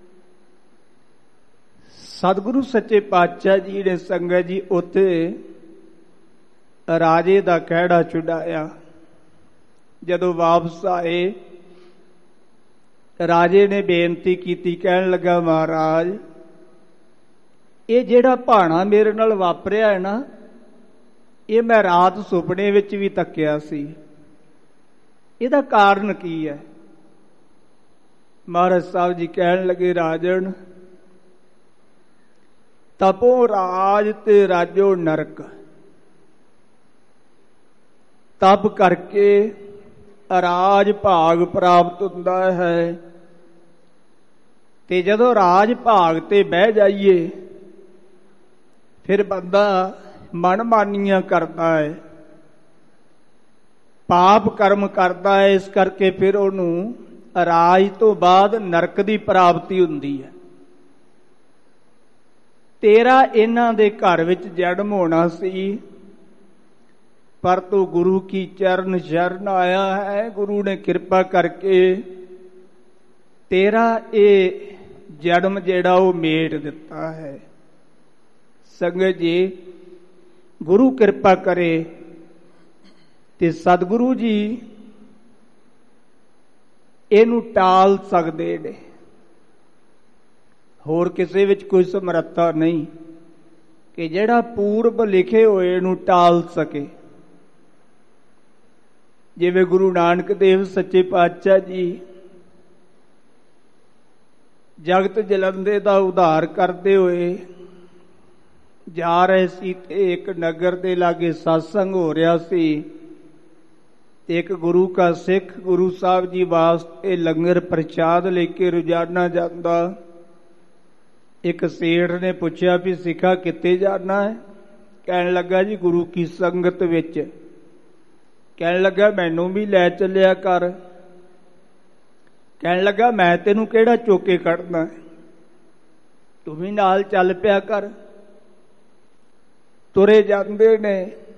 ਸਤਿਗੁਰੂ ਸੱਚੇ ਪਾਤਸ਼ਾਹ ਜੀ ਨੇ ਸੰਗਤ ਜੀ ਉੱਥੇ ਰਾਜੇ ਦਾ ਖਹਿੜਾ ਛੁਡਾਇਆ। ਜਦੋਂ ਵਾਪਸ ਆਏ, ਰਾਜੇ ਨੇ ਬੇਨਤੀ ਕੀਤੀ, ਕਹਿਣ ਲੱਗਾ, ਮਹਾਰਾਜ, ਇਹ ਜਿਹੜਾ ਭਾਣਾ ਮੇਰੇ ਨਾਲ ਵਾਪਰਿਆ ਹੈ ਨਾ, ਇਹ ਮੈਂ ਰਾਤ ਸੁਪਨੇ ਵਿੱਚ ਵੀ ਤੱਕਿਆ ਸੀ, ਇਹਦਾ ਕਾਰਨ ਕੀ ਹੈ? ਮਹਾਰਾਜ ਸਾਹਿਬ ਜੀ ਕਹਿਣ ਲੱਗੇ, ਰਾਜਨ, ਤਪੋ ਰਾਜ ਤੇ ਰਾਜੋ ਨਰਕ। ਤਪ ਕਰਕੇ ਰਾਜ ਭਾਗ ਪ੍ਰਾਪਤ ਹੁੰਦਾ ਹੈ, ਤੇ ਜਦੋਂ ਰਾਜ ਭਾਗ ਤੇ ਬਹਿ ਜਾਈਏ ਫਿਰ ਬੰਦਾ ਮਨਮਾਨੀਆਂ ਕਰਦਾ ਹੈ, ਪਾਪ ਕਰਮ ਕਰਦਾ ਹੈ। ਇਸ ਕਰਕੇ ਫਿਰ ਉਹਨੂੰ ਰਾਜ ਤੋਂ ਬਾਅਦ ਨਰਕ ਦੀ ਪ੍ਰਾਪਤੀ ਹੁੰਦੀ ਹੈ। ਤੇਰਾ ਇਹਨਾਂ ਦੇ ਘਰ ਵਿੱਚ ਜਨਮ ਹੋਣਾ ਸੀ, ਪਰ ਤੂੰ ਗੁਰੂ ਕੀ ਚਰਨ ਸ਼ਰਨ ਆਇਆ ਹੈ। ਗੁਰੂ ਨੇ ਕਿਰਪਾ ਕਰਕੇ ਤੇਰਾ ਇਹ ਜਨਮ ਜਿਹੜਾ ਉਹ ਮੇਟ ਦਿੱਤਾ ਹੈ। ਸੰਗਤ ਜੀ, ਗੁਰੂ ਕਿਰਪਾ ਕਰੇ ਤੇ ਸਤਿਗੁਰੂ ਜੀ ਇਹਨੂੰ ਟਾਲ ਸਕਦੇ ਨੇ, ਹੋਰ ਕਿਸੇ ਵਿੱਚ ਕੋਈ ਸਮਰੱਥਾ ਨਹੀਂ ਕਿ ਜਿਹੜਾ ਪੂਰਬ ਲਿਖੇ ਹੋਏ ਨੂੰ ਟਾਲ ਸਕੇ। ਜਿਵੇਂ ਗੁਰੂ ਨਾਨਕ ਦੇਵ ਸੱਚੇ ਪਾਤਸ਼ਾਹ ਜੀ ਜਗਤ ਜਲੰਦੇ ਦਾ ਉਧਾਰ ਕਰਦੇ ਹੋਏ ਜਾ ਰਹੇ ਸੀ ਤੇ ਇੱਕ ਨਗਰ ਦੇ ਲਾਗੇ ਸਤਸੰਗ ਹੋ ਰਿਹਾ ਸੀ ਤੇ ਇੱਕ ਗੁਰੂ ਕਾ ਸਿੱਖ ਗੁਰੂ ਸਾਹਿਬ ਜੀ ਵਾਸਤੇ ਲੰਗਰ ਪ੍ਰਸ਼ਾਦ ਲੈ ਕੇ ਰੋਜ਼ਾਨਾ ਜਾਂਦਾ। ਇੱਕ ਸੇਠ ਨੇ ਪੁੱਛਿਆ ਵੀ ਸਿੱਖਾ ਕਿੱਥੇ ਜਾਣਾ ਹੈ? ਕਹਿਣ ਲੱਗਾ, ਜੀ ਗੁਰੂ ਕੀ ਸੰਗਤ ਵਿੱਚ। ਕਹਿਣ ਲੱਗਾ, ਮੈਨੂੰ ਵੀ ਲੈ ਚੱਲਿਆ ਕਰ। ਕਹਿਣ ਲੱਗਾ, ਮੈਂ ਤੈਨੂੰ ਕਿਹੜਾ ਚੋਕੇ ਕੱਢਣਾ, ਤੂੰ ਵੀ ਨਾਲ ਚੱਲ ਪਿਆ ਕਰ। ਤੁਰੇ ਜਾਂਦੇ ਨੇ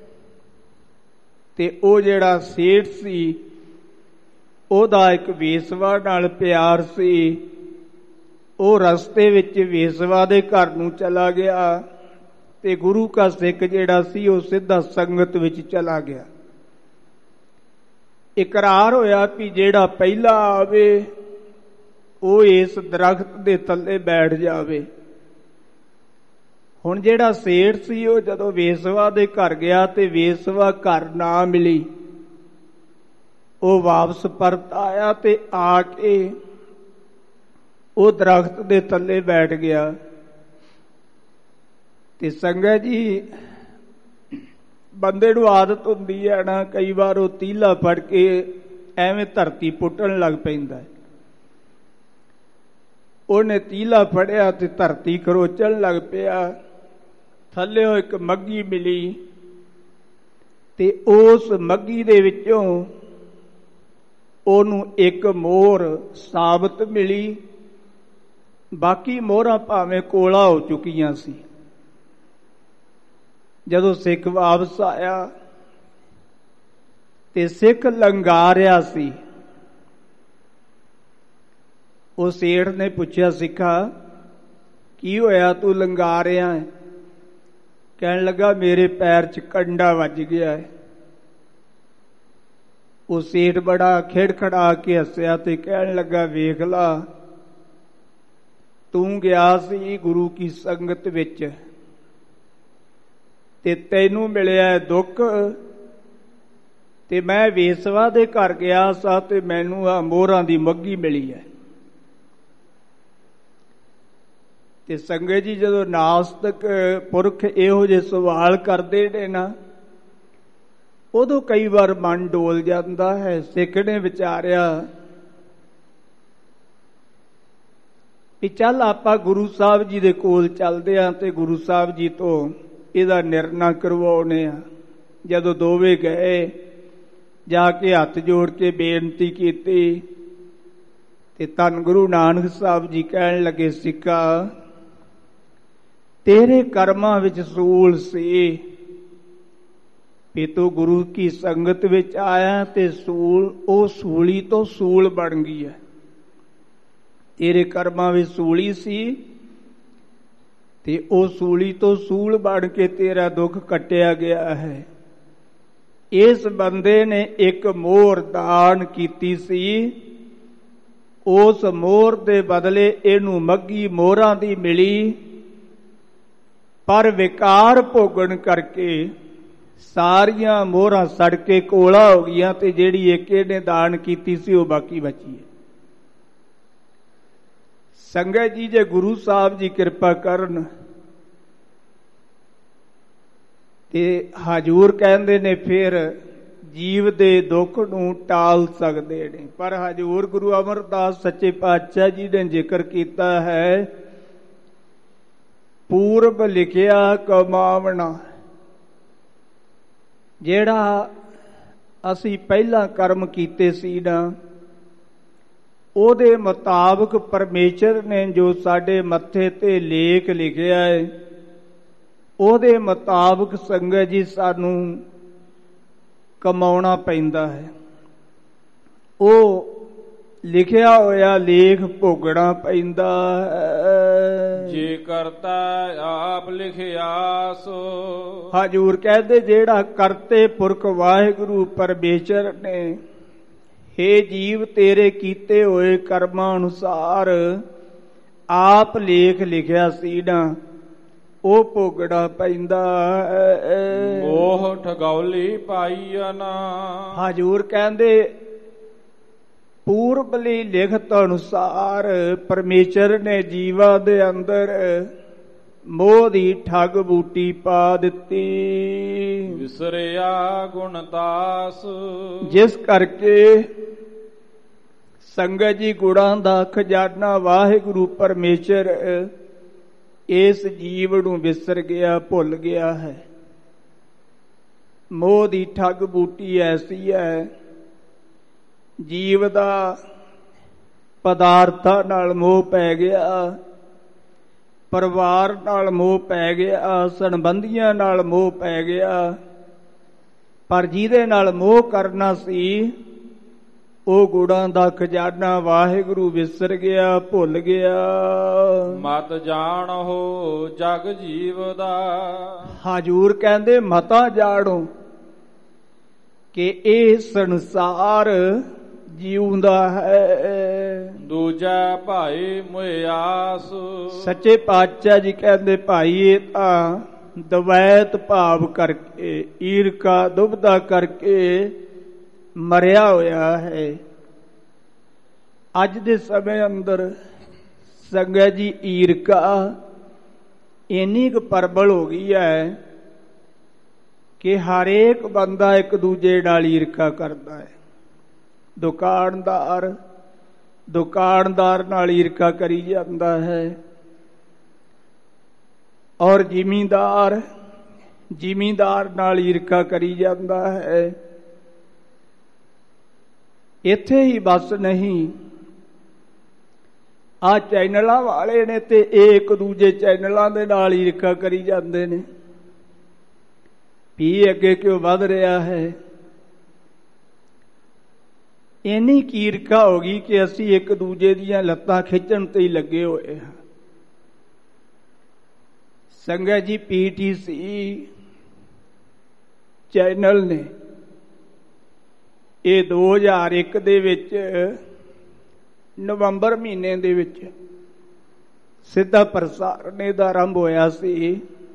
ਤੇ ਉਹ ਜਿਹੜਾ ਸੇਠ ਸੀ ਉਹਦਾ ਇੱਕ ਵੇਸਵਾ ਨਾਲ ਪਿਆਰ ਸੀ। ਉਹ ਰਸਤੇ ਵਿੱਚ ਵੇਸਵਾ ਦੇ ਘਰ ਨੂੰ ਚਲਾ ਗਿਆ ਤੇ ਗੁਰੂ ਕਾ ਸਿੱਖ ਜਿਹੜਾ ਸੀ ਉਹ ਸਿੱਧਾ ਸੰਗਤ ਵਿੱਚ ਚਲਾ ਗਿਆ। ਇਕਰਾਰ ਹੋਇਆ ਵੀ ਜਿਹੜਾ ਪਹਿਲਾ ਆਵੇ ਉਹ ਇਸ ਦਰਖਤ ਦੇ ਥੱਲੇ ਬੈਠ ਜਾਵੇ। ਹੁਣ ਜਿਹੜਾ ਸੇਠ ਸੀ ਉਹ ਜਦੋਂ ਵੇਸਵਾ ਦੇ ਘਰ ਗਿਆ ਤੇ ਵੇਸਵਾ ਘਰ ਨਾ ਮਿਲੀ, ਉਹ ਵਾਪਸ ਪਰਤ ਆਇਆ ਤੇ ਆ ਕੇ ਉਹ ਦਰਖਤ ਦੇ ਥੱਲੇ ਬੈਠ ਗਿਆ। ਤੇ ਸੰਗਤ ਜੀ, ਬੰਦੇ ਨੂੰ ਆਦਤ ਹੁੰਦੀ ਹੈ ਨਾ, ਕਈ ਵਾਰ ਉਹ ਤੀਲਾ ਫੜ ਕੇ ਐਵੇਂ ਧਰਤੀ ਪੁੱਟਣ ਲੱਗ ਪੈਂਦਾ। ਉਹਨੇ ਤੀਲਾ ਫੜਿਆ ਤੇ ਧਰਤੀ ਖਰੋਚਣ ਲੱਗ ਪਿਆ। ਥੱਲੇ ਉਹ ਇੱਕ ਮੱਗੀ ਮਿਲੀ ਤੇ ਉਸ ਮੱਗੀ ਦੇ ਵਿੱਚੋਂ ਉਹਨੂੰ ਇੱਕ ਮੋਹਰ ਸਾਬਤ ਮਿਲੀ। ਬਾਕੀ ਮੋਹਰਾਂ ਭਾਵੇਂ ਕੋਲਾ ਹੋ ਚੁੱਕੀਆਂ ਸੀ। ਜਦੋਂ ਸਿੱਖ ਵਾਪਸ ਆਇਆ ਤੇ ਸਿੱਖ ਲੰਘਾ ਰਿਹਾ ਸੀ। ਉਹ ਸੇਠ ਨੇ ਪੁੱਛਿਆ, ਸਿੱਖਾ ਕੀ ਹੋਇਆ, ਤੂੰ ਲੰਘਾ ਰਿਹਾ ਹੈ? ਕਹਿਣ ਲੱਗਾ, ਮੇਰੇ ਪੈਰ 'ਚ ਕੰਡਾ ਵੱਜ ਗਿਆ ਹੈ। ਉਹ ਸੇਠ ਬੜਾ ਖਿੜਖੜਾ ਕੇ ਹੱਸਿਆ ਤੇ ਕਹਿਣ ਲੱਗਾ, ਵੇਖ ਲਾ, ਤੂੰ ਗਿਆ ਸੀ ਗੁਰੂ ਕੀ ਸੰਗਤ ਵਿੱਚ ਤੇ ਤੈਨੂੰ ਮਿਲਿਆ ਦੁੱਖ, ਤੇ ਮੈਂ ਵੇਸਵਾ ਦੇ ਘਰ ਗਿਆ ਸਾਂ ਤੇ ਮੈਨੂੰ ਆ ਮੋਹਰਾਂ ਦੀ ਮੱਗੀ ਮਿਲੀ ਹੈ। ਤੇ ਸੰਗਤ ਜੀ, ਜਦੋਂ ਨਾਸਤਕ ਪੁਰਖ ਇਹੋ ਜਿਹੇ ਸਵਾਲ ਕਰਦੇ ਨੇ ਨਾ, ਉਦੋਂ ਕਈ ਵਾਰ ਮਨ ਡੋਲ ਜਾਂਦਾ ਹੈ। ਸਿੱਖ ਨੇ ਵਿਚਾਰਿਆ, ਵੀ ਚੱਲ ਆਪਾਂ ਗੁਰੂ ਸਾਹਿਬ ਜੀ ਦੇ ਕੋਲ ਚੱਲਦੇ ਹਾਂ ਤੇ ਗੁਰੂ ਸਾਹਿਬ ਜੀ ਤੋਂ ਇਹਦਾ ਨਿਰਣਾ ਕਰਵਾਉਣੇ ਆ। ਜਦੋਂ ਦੋਵੇਂ ਗਏ, ਜਾ ਕੇ ਹੱਥ ਜੋੜ ਕੇ ਬੇਨਤੀ ਕੀਤੀ ਤੇ ਧੰਨ ਗੁਰੂ ਨਾਨਕ ਸਾਹਿਬ ਜੀ ਕਹਿਣ ਲੱਗੇ, ਸਿੱਕਾ ਤੇਰੇ ਕਰਮਾਂ ਵਿੱਚ ਸੂਲ ਸੀ ਵੀ ਤੂੰ ਗੁਰੂ ਕੀ ਸੰਗਤ ਵਿੱਚ ਆਇਆ ਤੇ ਸੂਲ ਉਹ ਸੂਲੀ ਤੋਂ ਸੂਲ ਬਣ ਗਈ ਹੈ। ਤੇਰੇ ਕਰਮਾਂ ਵਿੱਚ ਸੂਲੀ ਸੀ ਤੇ ਉਹ ਸੂਲੀ ਤੋਂ ਸੂਲ ਬਣ ਕੇ ਤੇਰਾ ਦੁੱਖ ਕੱਟਿਆ ਗਿਆ ਹੈ। ਇਸ ਬੰਦੇ ਨੇ ਇੱਕ ਮੋਹਰ ਦਾਨ ਕੀਤੀ ਸੀ, ਉਸ ਮੋਹਰ ਦੇ ਬਦਲੇ ਇਹਨੂੰ ਮੱਘੀ ਮੋਹਰਾਂ ਦੀ ਮਿਲੀ, ਪਰ ਵਿਕਾਰ ਭੋਗਣ ਕਰਕੇ ਸਾਰੀਆਂ ਮੋਹਰਾਂ ਸੜ ਕੇ ਕੋਲਾ ਹੋ ਗਈਆਂ ਤੇ ਜਿਹੜੀ ਇੱਕ ਇਹਨੇ ਦਾਨ ਕੀਤੀ ਸੀ ਉਹ ਬਾਕੀ ਬਚੀ ਹੈ। ਸੰਗਤ ਜੀ, ਜੇ ਗੁਰੂ ਸਾਹਿਬ ਜੀ ਕਿਰਪਾ ਕਰਨ ਤੇ ਹਜ਼ੂਰ ਕਹਿੰਦੇ ਨੇ ਫਿਰ ਜੀਵ ਦੇ ਦੁੱਖ ਨੂੰ ਟਾਲ ਸਕਦੇ ਨੇ। ਪਰ ਹਜ਼ੂਰ ਗੁਰੂ ਅਮਰਦਾਸ ਸੱਚੇ ਪਾਤਸ਼ਾਹ ਜੀ ਨੇ ਜ਼ਿਕਰ ਕੀਤਾ ਹੈ, ਪੂਰਬ ਲਿਖਿਆ ਕਮਾਵਣਾ। ਜਿਹੜਾ ਅਸੀਂ ਪਹਿਲਾਂ ਕਰਮ ਕੀਤੇ ਸੀ ਨਾ, ਉਹਦੇ ਮੁਤਾਬਕ ਪਰਮੇਸ਼ਰ ਨੇ ਜੋ ਸਾਡੇ ਮੱਥੇ ਤੇ ਲੇਖ ਲਿਖਿਆ ਹੈ, ਉਹਦੇ ਮੁਤਾਬਕ ਸੰਗਤ ਜੀ ਸਾਨੂੰ ਕਮਾਉਣਾ ਪੈਂਦਾ ਹੈ। ਉਹ ਲਿਖਿਆ ਹੋਇਆ ਲੇਖ ਭੋਗਣਾ ਪੈਂਦਾ ਹੈ। ਜੇ ਕਰਤਾ ਆਪ ਲਿਖਿਆ ਸੋ। ਹਜ਼ੂਰ ਕਹਿੰਦੇ ਜਿਹੜਾ ਕਰਤੇ ਪੁਰਖ ਵਾਹਿਗੁਰੂ ਪਰਮੇਸ਼ਰ ਨੇ, ਹੇ ਜੀਵ ਤੇਰੇ ਕੀਤੇ ਹੋਏ ਕਰਮਾਂ ਅਨੁਸਾਰ ਆਪ ਲੇਖ ਲਿਖਿਆ ਸੀ ਨਾ, ਉਹ ਭੋਗਣਾ ਪੈਂਦਾ। ਮੋਹ ਠਗੌਲੀ ਪਾਈਆ ਨਾ। ਹਜ਼ੂਰ ਕਹਿੰਦੇ ਪੂਰਬਲੀ ਲਿਖਤ ਅਨੁਸਾਰ ਪਰਮੇਸ਼ਰ ਨੇ ਜੀਵਾਂ ਦੇ ਅੰਦਰ ਮੋਹ ਦੀ ਠੱਗ ਬੂਟੀ ਪਾ ਦਿੱਤੀ। ਵਿਸਰਿਆ ਗੁਣਦਾਸ। ਜਿਸ ਕਰਕੇ ਸੰਗਤ ਜੀ ਗੁਣਾਂ ਦਾ ਖਜ਼ਾਨਾ ਵਾਹਿਗੁਰੂ ਪਰਮੇਸ਼ਰ ਇਸ ਜੀਵ ਨੂੰ ਵਿਸਰ ਗਿਆ, ਭੁੱਲ ਗਿਆ ਹੈ। ਮੋਹ ਦੀ ਠੱਗ ਬੂਟੀ ਐਸੀ ਹੈ, ਜੀਵ ਦਾ ਪਦਾਰਥਾਂ ਨਾਲ ਮੋਹ ਪੈ ਗਿਆ, ਪਰਿਵਾਰ ਨਾਲ ਮੋਹ ਪੈ ਗਿਆ, ਸੰਬੰਧੀਆਂ ਨਾਲ ਮੋਹ ਪੈ ਗਿਆ, ਪਰ ਜਿਹਦੇ ਨਾਲ ਮੋਹ ਕਰਨਾ ਸੀ ਉਹ ਗੁਣਾਂ ਦਾ ਖਜ਼ਾਨਾ ਵਾਹਿਗੁਰੂ ਵਿਸਰ ਗਿਆ, ਭੁੱਲ ਗਿਆ। ਮਤ ਜਾਣੋ ਜਗ ਜੀਵ ਦਾ। ਹਜ਼ੂਰ ਕਹਿੰਦੇ ਮਤਾ ਜਾਣੋ ਕਿ ਇਹ ਸੰਸਾਰ ਜਿਉਂਦਾ ਹੈ। ਦੂਜਾ ਭਾਈ ਮੁਆਸ। ਸੱਚੇ ਪਾਤਸ਼ਾਹ ਜੀ ਕਹਿੰਦੇ ਭਾਈ ਇਹ ਤਾਂ ਦਵੈਤ ਭਾਵ ਕਰਕੇ, ਈਰਖਾ ਦੁਬਦਾ ਕਰਕੇ ਮਰਿਆ ਹੋਇਆ ਹੈ। ਅੱਜ ਦੇ ਸਮੇਂ ਅੰਦਰ ਸੰਗਤ ਜੀ ਈਰਖਾ ਇੰਨੀ ਕੁ ਪ੍ਰਬਲ ਹੋ ਗਈ ਹੈ ਕਿ ਹਰੇਕ ਬੰਦਾ ਇੱਕ ਦੂਜੇ ਨਾਲ ਈਰਖਾ ਕਰਦਾ ਹੈ। ਦੁਕਾਨਦਾਰ ਦੁਕਾਨਦਾਰ ਨਾਲ ਈਰਖਾ ਕਰੀ ਜਾਂਦਾ ਹੈ, ਔਰ ਜ਼ਿਮੀਂਦਾਰ ਜ਼ਿਮੀਂਦਾਰ ਨਾਲ ਈਰਖਾ ਕਰੀ ਜਾਂਦਾ ਹੈ। ਇੱਥੇ ਹੀ ਬਸ ਨਹੀਂ, ਆਹ ਚੈਨਲਾਂ ਵਾਲੇ ਨੇ ਤੇ ਇਹ ਇੱਕ ਦੂਜੇ ਚੈਨਲਾਂ ਦੇ ਨਾਲ ਈਰਖਾ ਕਰੀ ਜਾਂਦੇ ਨੇ ਵੀ ਅੱਗੇ ਕਿਉਂ ਵੱਧ ਰਿਹਾ ਹੈ। ਇੰਨੀ ਈਰਖਾ ਹੋ ਗਈ ਕਿ ਅਸੀਂ ਇੱਕ ਦੂਜੇ ਦੀਆਂ ਲੱਤਾਂ ਖਿੱਚਣ ਤੇ ਹੀ ਲੱਗੇ ਹੋਏ ਹਾਂ। ਸੰਗਤ ਜੀ ਪੀ ਟੀ ਸੀ ਚੈਨਲ ਨੇ ਇਹ ਦੋ ਹਜ਼ਾਰ ਇੱਕ ਦੇ ਵਿੱਚ ਨਵੰਬਰ ਮਹੀਨੇ ਦੇ ਵਿੱਚ ਸਿੱਧਾ ਪ੍ਰਸਾਰਣ ਇਹਦਾ ਆਰੰਭ ਹੋਇਆ ਸੀ,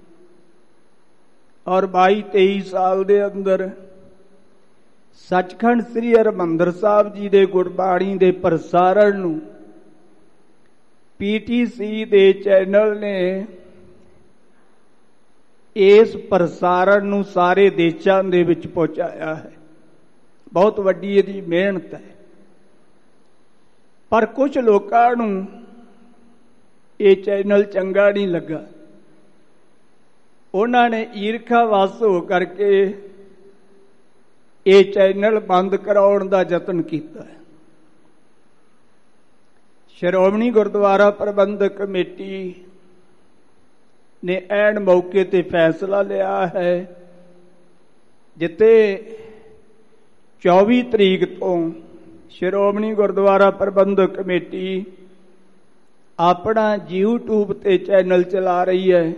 ਔਰ ਬਾਈ ਤੇਈ ਸਾਲ ਦੇ ਅੰਦਰ ਸੱਚਖੰਡ ਸ੍ਰੀ ਹਰਿਮੰਦਰ ਸਾਹਿਬ ਜੀ ਦੇ ਗੁਰਬਾਣੀ ਦੇ ਪ੍ਰਸਾਰਣ ਨੂੰ ਪੀ ਟੀ ਸੀ ਦੇ ਚੈਨਲ ਨੇ ਇਸ ਪ੍ਰਸਾਰਣ ਨੂੰ ਸਾਰੇ ਦੇਸ਼ਾਂ ਦੇ ਵਿੱਚ ਪਹੁੰਚਾਇਆ ਹੈ। ਬਹੁਤ ਵੱਡੀ ਇਹਦੀ ਮਿਹਨਤ ਹੈ। ਪਰ ਕੁਝ ਲੋਕਾਂ ਨੂੰ ਇਹ ਚੈਨਲ ਚੰਗਾ ਨਹੀਂ ਲੱਗਾ। ਉਹਨਾਂ ਨੇ ਈਰਖਾ ਵਸ ਹੋ ਕਰਕੇ ਇਹ ਚੈਨਲ ਬੰਦ ਕਰਾਉਣ ਦਾ ਯਤਨ ਕੀਤਾ ਹੈ। ਸ਼੍ਰੋਮਣੀ ਗੁਰਦੁਆਰਾ ਪ੍ਰਬੰਧਕ ਕਮੇਟੀ ਨੇ ਐਨ ਮੌਕੇ ਤੇ ਫੈਸਲਾ ਲਿਆ ਹੈ, ਜਿੱਥੇ ਚੌਵੀ ਤਰੀਕ ਤੋਂ ਸ਼੍ਰੋਮਣੀ ਗੁਰਦੁਆਰਾ ਪ੍ਰਬੰਧਕ ਕਮੇਟੀ ਆਪਣਾ ਯੂਟਿਊਬ ਤੇ ਚੈਨਲ ਚਲਾ ਰਹੀ ਹੈ।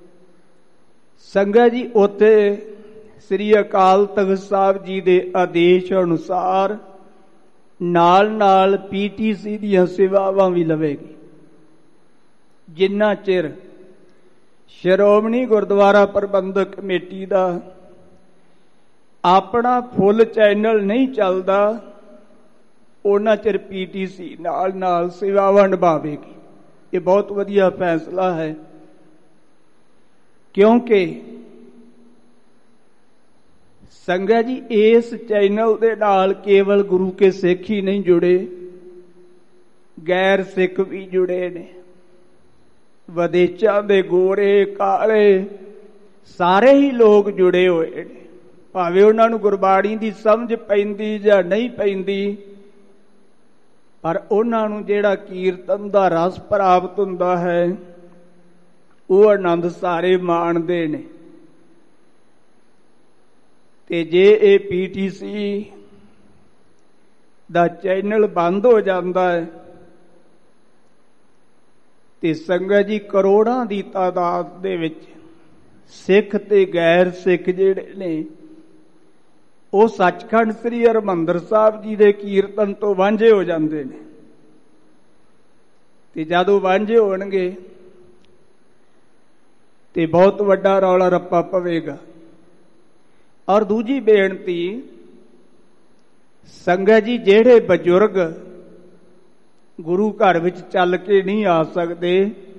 ਸੰਗਤ ਜੀ, ਉੱਥੇ ਸ੍ਰੀ ਅਕਾਲ ਤਖ਼ਤ ਸਾਹਿਬ ਜੀ ਦੇ ਆਦੇਸ਼ ਅਨੁਸਾਰ ਨਾਲ ਨਾਲ ਪੀ ਟੀ ਸੀ ਦੀਆਂ ਸੇਵਾਵਾਂ ਵੀ ਲਵੇਗੀ। ਜਿੰਨਾ ਚਿਰ ਸ਼੍ਰੋਮਣੀ ਗੁਰਦੁਆਰਾ ਪ੍ਰਬੰਧਕ ਕਮੇਟੀ ਦਾ ਆਪਣਾ ਫੁੱਲ ਚੈਨਲ ਨਹੀਂ ਚੱਲਦਾ, ਉਹਨਾਂ ਚਿਰ ਪੀ ਟੀ ਸੀ ਨਾਲ ਨਾਲ ਸੇਵਾਵਾਂ ਨਿਭਾਵੇਗੀ। ਇਹ ਬਹੁਤ ਵਧੀਆ ਫੈਸਲਾ ਹੈ, ਕਿਉਂਕਿ ਸੰਗਤ ਜੀ, ਇਸ ਚੈਨਲ ਦੇ ਨਾਲ ਕੇਵਲ ਗੁਰੂ ਕੇ ਸਿੱਖ ਹੀ ਨਹੀਂ ਜੁੜੇ, ਗੈਰ ਸਿੱਖ ਵੀ ਜੁੜੇ ਨੇ। ਵਿਦੇਸ਼ਾਂ ਦੇ ਗੋਰੇ ਕਾਲੇ ਸਾਰੇ ਹੀ ਲੋਕ ਜੁੜੇ ਹੋਏ ਨੇ। ਭਾਵੇਂ ਉਹਨਾਂ ਨੂੰ ਗੁਰਬਾਣੀ ਦੀ ਸਮਝ ਪੈਂਦੀ ਜਾਂ ਨਹੀਂ ਪੈਂਦੀ, ਪਰ ਉਹਨਾਂ ਨੂੰ ਜਿਹੜਾ ਕੀਰਤਨ ਦਾ ਰਸ ਪ੍ਰਾਪਤ ਹੁੰਦਾ ਹੈ, ਉਹ ਆਨੰਦ ਸਾਰੇ ਮਾਣਦੇ ਨੇ। ਤੇ ਜੇ ਇਹ ਪੀ ਟੀ ਸੀ ਦਾ ਚੈਨਲ ਬੰਦ ਹੋ ਜਾਂਦਾ ਹੈ ਤੇ ਸੰਗਤ ਜੀ, ਕਰੋੜਾਂ ਦੀ ਤਾਦਾਦ ਦੇ ਵਿੱਚ ਸਿੱਖ ਤੇ ਗੈਰ ਸਿੱਖ ਜਿਹੜੇ ਨੇ ਉਹ ਸੱਚਖੰਡ ਸ੍ਰੀ ਹਰਿਮੰਦਰ ਸਾਹਿਬ ਜੀ ਦੇ ਕੀਰਤਨ ਤੋਂ ਵਾਂਝੇ ਹੋ ਜਾਂਦੇ ਨੇ। ਤੇ ਜਦੋਂ ਵਾਂਝੇ ਹੋਣਗੇ ਤੇ ਬਹੁਤ ਵੱਡਾ ਰੌਲਾ ਰੱਪਾ ਪਵੇਗਾ। ਔਰ ਦੂਜੀ ਬੇਨਤੀ, ਸੰਗਤ ਜੀ, ਜਿਹੜੇ ਬਜ਼ੁਰਗ ਗੁਰੂ ਘਰ ਵਿੱਚ ਚੱਲ ਕੇ ਨਹੀਂ ਆ ਸਕਦੇ,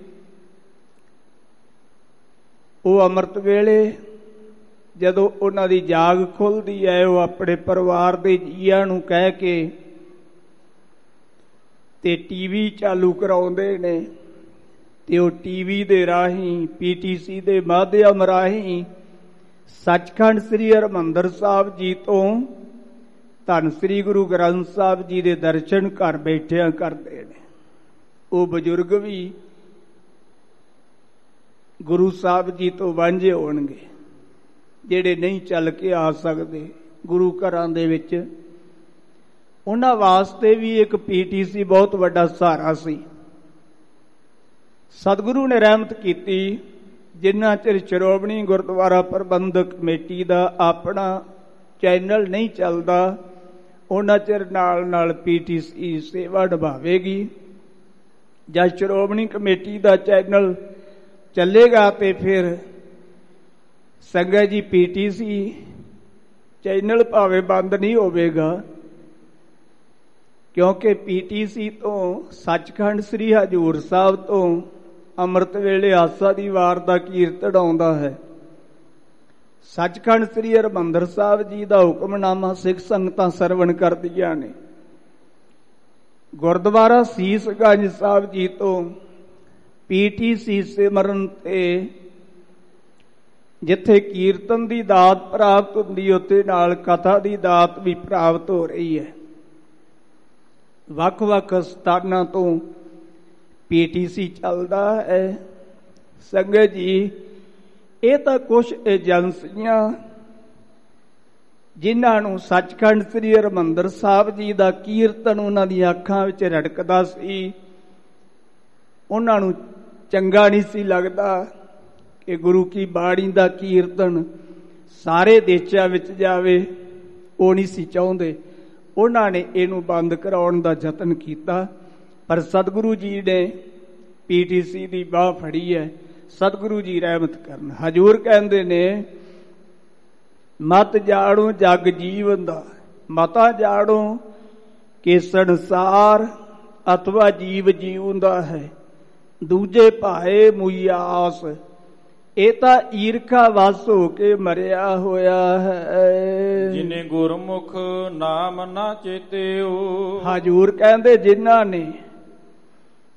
ਉਹ ਅੰਮ੍ਰਿਤ ਵੇਲੇ ਜਦੋਂ ਉਹਨਾਂ ਦੀ ਜਾਗ ਖੁੱਲ੍ਹਦੀ ਹੈ, ਉਹ ਆਪਣੇ ਪਰਿਵਾਰ ਦੇ ਜੀਆਂ ਨੂੰ ਕਹਿ ਕੇ ਤੇ ਟੀ ਵੀ ਚਾਲੂ ਕਰਾਉਂਦੇ ਨੇ, ਤੇ ਉਹ ਟੀ ਵੀ ਦੇ ਰਾਹੀਂ, ਪੀ ਟੀ ਸੀ ਦੇ ਮਾਧਿਅਮ ਰਾਹੀਂ ਸੱਚਖੰਡ ਸ੍ਰੀ ਹਰਿਮੰਦਰ ਸਾਹਿਬ ਜੀ ਤੋਂ ਧੰਨ ਸ੍ਰੀ ਗੁਰੂ ਗ੍ਰੰਥ ਸਾਹਿਬ ਜੀ ਦੇ ਦਰਸ਼ਨ ਘਰ ਬੈਠਿਆਂ ਕਰਦੇ ਨੇ। ਉਹ ਬਜ਼ੁਰਗ ਵੀ ਗੁਰੂ ਸਾਹਿਬ ਜੀ ਤੋਂ ਵਾਂਝੇ ਹੋਣਗੇ, ਜਿਹੜੇ ਨਹੀਂ ਚੱਲ ਕੇ ਆ ਸਕਦੇ ਗੁਰੂ ਘਰਾਂ ਦੇ ਵਿੱਚ। ਉਹਨਾਂ ਵਾਸਤੇ ਵੀ ਇੱਕ ਪੀ ਟੀ ਸੀ ਬਹੁਤ ਵੱਡਾ ਸਹਾਰਾ ਸੀ। ਸਤਿਗੁਰੂ ਨੇ ਰਹਿਮਤ ਕੀਤੀ, ਜਿੰਨਾ ਚਿਰ ਸ਼੍ਰੋਮਣੀ ਗੁਰਦੁਆਰਾ ਪ੍ਰਬੰਧਕ ਕਮੇਟੀ ਦਾ ਆਪਣਾ ਚੈਨਲ ਨਹੀਂ ਚੱਲਦਾ, ਉਹਨਾਂ ਚਿਰ ਨਾਲ ਨਾਲ ਪੀ ਟੀ ਸੀ ਸੇਵਾ ਨਿਭਾਵੇਗੀ। ਜਦ ਸ਼੍ਰੋਮਣੀ ਕਮੇਟੀ ਦਾ ਚੈਨਲ ਚੱਲੇਗਾ ਤੇ ਫਿਰ ਸੰਗਤ ਜੀ, ਪੀ ਟੀ ਸੀ ਚੈਨਲ ਭਾਵੇਂ ਬੰਦ ਨਹੀਂ ਹੋਵੇਗਾ, ਕਿਉਂਕਿ ਪੀ ਟੀ ਸੀ ਤੋਂ ਸੱਚਖੰਡ ਸ੍ਰੀ ਹਜ਼ੂਰ ਸਾਹਿਬ ਤੋਂ ਅੰਮ੍ਰਿਤ ਵੇਲੇ ਆਸਾ ਦੀ ਵਾਰ ਦਾ ਕੀਰਤਨ ਆਉਂਦਾ ਹੈ। ਸੱਚਖੰਡ ਸ੍ਰੀ ਹਰਿਮੰਦਰ ਸਾਹਿਬ ਜੀ ਦਾ ਹੁਕਮਨਾਮਾ ਸਿੱਖ ਸੰਗਤਾਂ ਸਰਵਣ ਕਰਦੀਆਂ ਨੇ। ਗੁਰਦੁਆਰਾ ਸੀਸਗੰਜ ਸਾਹਿਬ ਜੀ ਤੋਂ ਪੀ ਟੀ ਸੀ ਸਿਮਰਨ ਤੇ ਜਿੱਥੇ ਕੀਰਤਨ ਦੀ ਦਾਤ ਪ੍ਰਾਪਤ ਹੁੰਦੀ, ਉੱਥੇ ਨਾਲ ਕਥਾ ਦੀ ਦਾਤ ਵੀ ਪ੍ਰਾਪਤ ਹੋ ਰਹੀ ਹੈ। ਵੱਖ ਵੱਖ ਸਥਾਨਾਂ ਤੋਂ ਪੀ ਟੀ ਸੀ ਚੱਲਦਾ ਹੈ। ਸੰਗਤ ਜੀ, ਇਹ ਤਾਂ ਕੁਛ ਏਜੰਸੀਆਂ ਜਿਨ੍ਹਾਂ ਨੂੰ ਸੱਚਖੰਡ ਸ੍ਰੀ ਹਰਿਮੰਦਰ ਸਾਹਿਬ ਜੀ ਦਾ ਕੀਰਤਨ ਉਹਨਾਂ ਦੀਆਂ ਅੱਖਾਂ ਵਿੱਚ ਰੜਕਦਾ ਸੀ, ਉਹਨਾਂ ਨੂੰ ਚੰਗਾ ਨਹੀਂ ਸੀ ਲੱਗਦਾ ਕਿ ਗੁਰੂ ਕੀ ਬਾਣੀ ਦਾ ਕੀਰਤਨ ਸਾਰੇ ਦੇਸ਼ਾਂ ਵਿੱਚ ਜਾਵੇ। ਉਹ ਨਹੀਂ ਸੀ ਚਾਹੁੰਦੇ। ਉਹਨਾਂ ਨੇ ਇਹਨੂੰ ਬੰਦ ਕਰਾਉਣ ਦਾ ਯਤਨ ਕੀਤਾ, ਪਰ ਸਤਿਗੁਰੂ ਜੀ ਨੇ ਪੀ ਟੀ ਸੀ ਦੀ ਬਾਹ ਫੜੀ ਹੈ। ਸਤਿਗੁਰੂ ਜੀ ਰਹਿਮਤ ਕਰਨ। ਹਜ਼ੂਰ ਕਹਿੰਦੇ ਨੇ, ਮਤ ਜਾਣੋ ਜਗ ਜੀਵਨ ਦਾ, ਮਤਾ ਜਾਣੋ ਕਿ ਸੰਸਾਰ ਅਥਵਾ ਜੀਵ ਜੀਉਂਦਾ ਹੈ, ਦੂਜੇ ਭਾਏ ਮੁਈਆਸ। ਇਹ ਤਾਂ ਈਰਖਾ ਵਸ ਹੋ ਕੇ ਮਰਿਆ ਹੋਇਆ ਹੈ। ਜਿਨੇ ਗੁਰਮੁਖ ਨਾਮ ਨਾ ਚੇਤਿਓ। ਹਜ਼ੂਰ ਕਹਿੰਦੇ, ਜਿਨ੍ਹਾਂ ਨੇ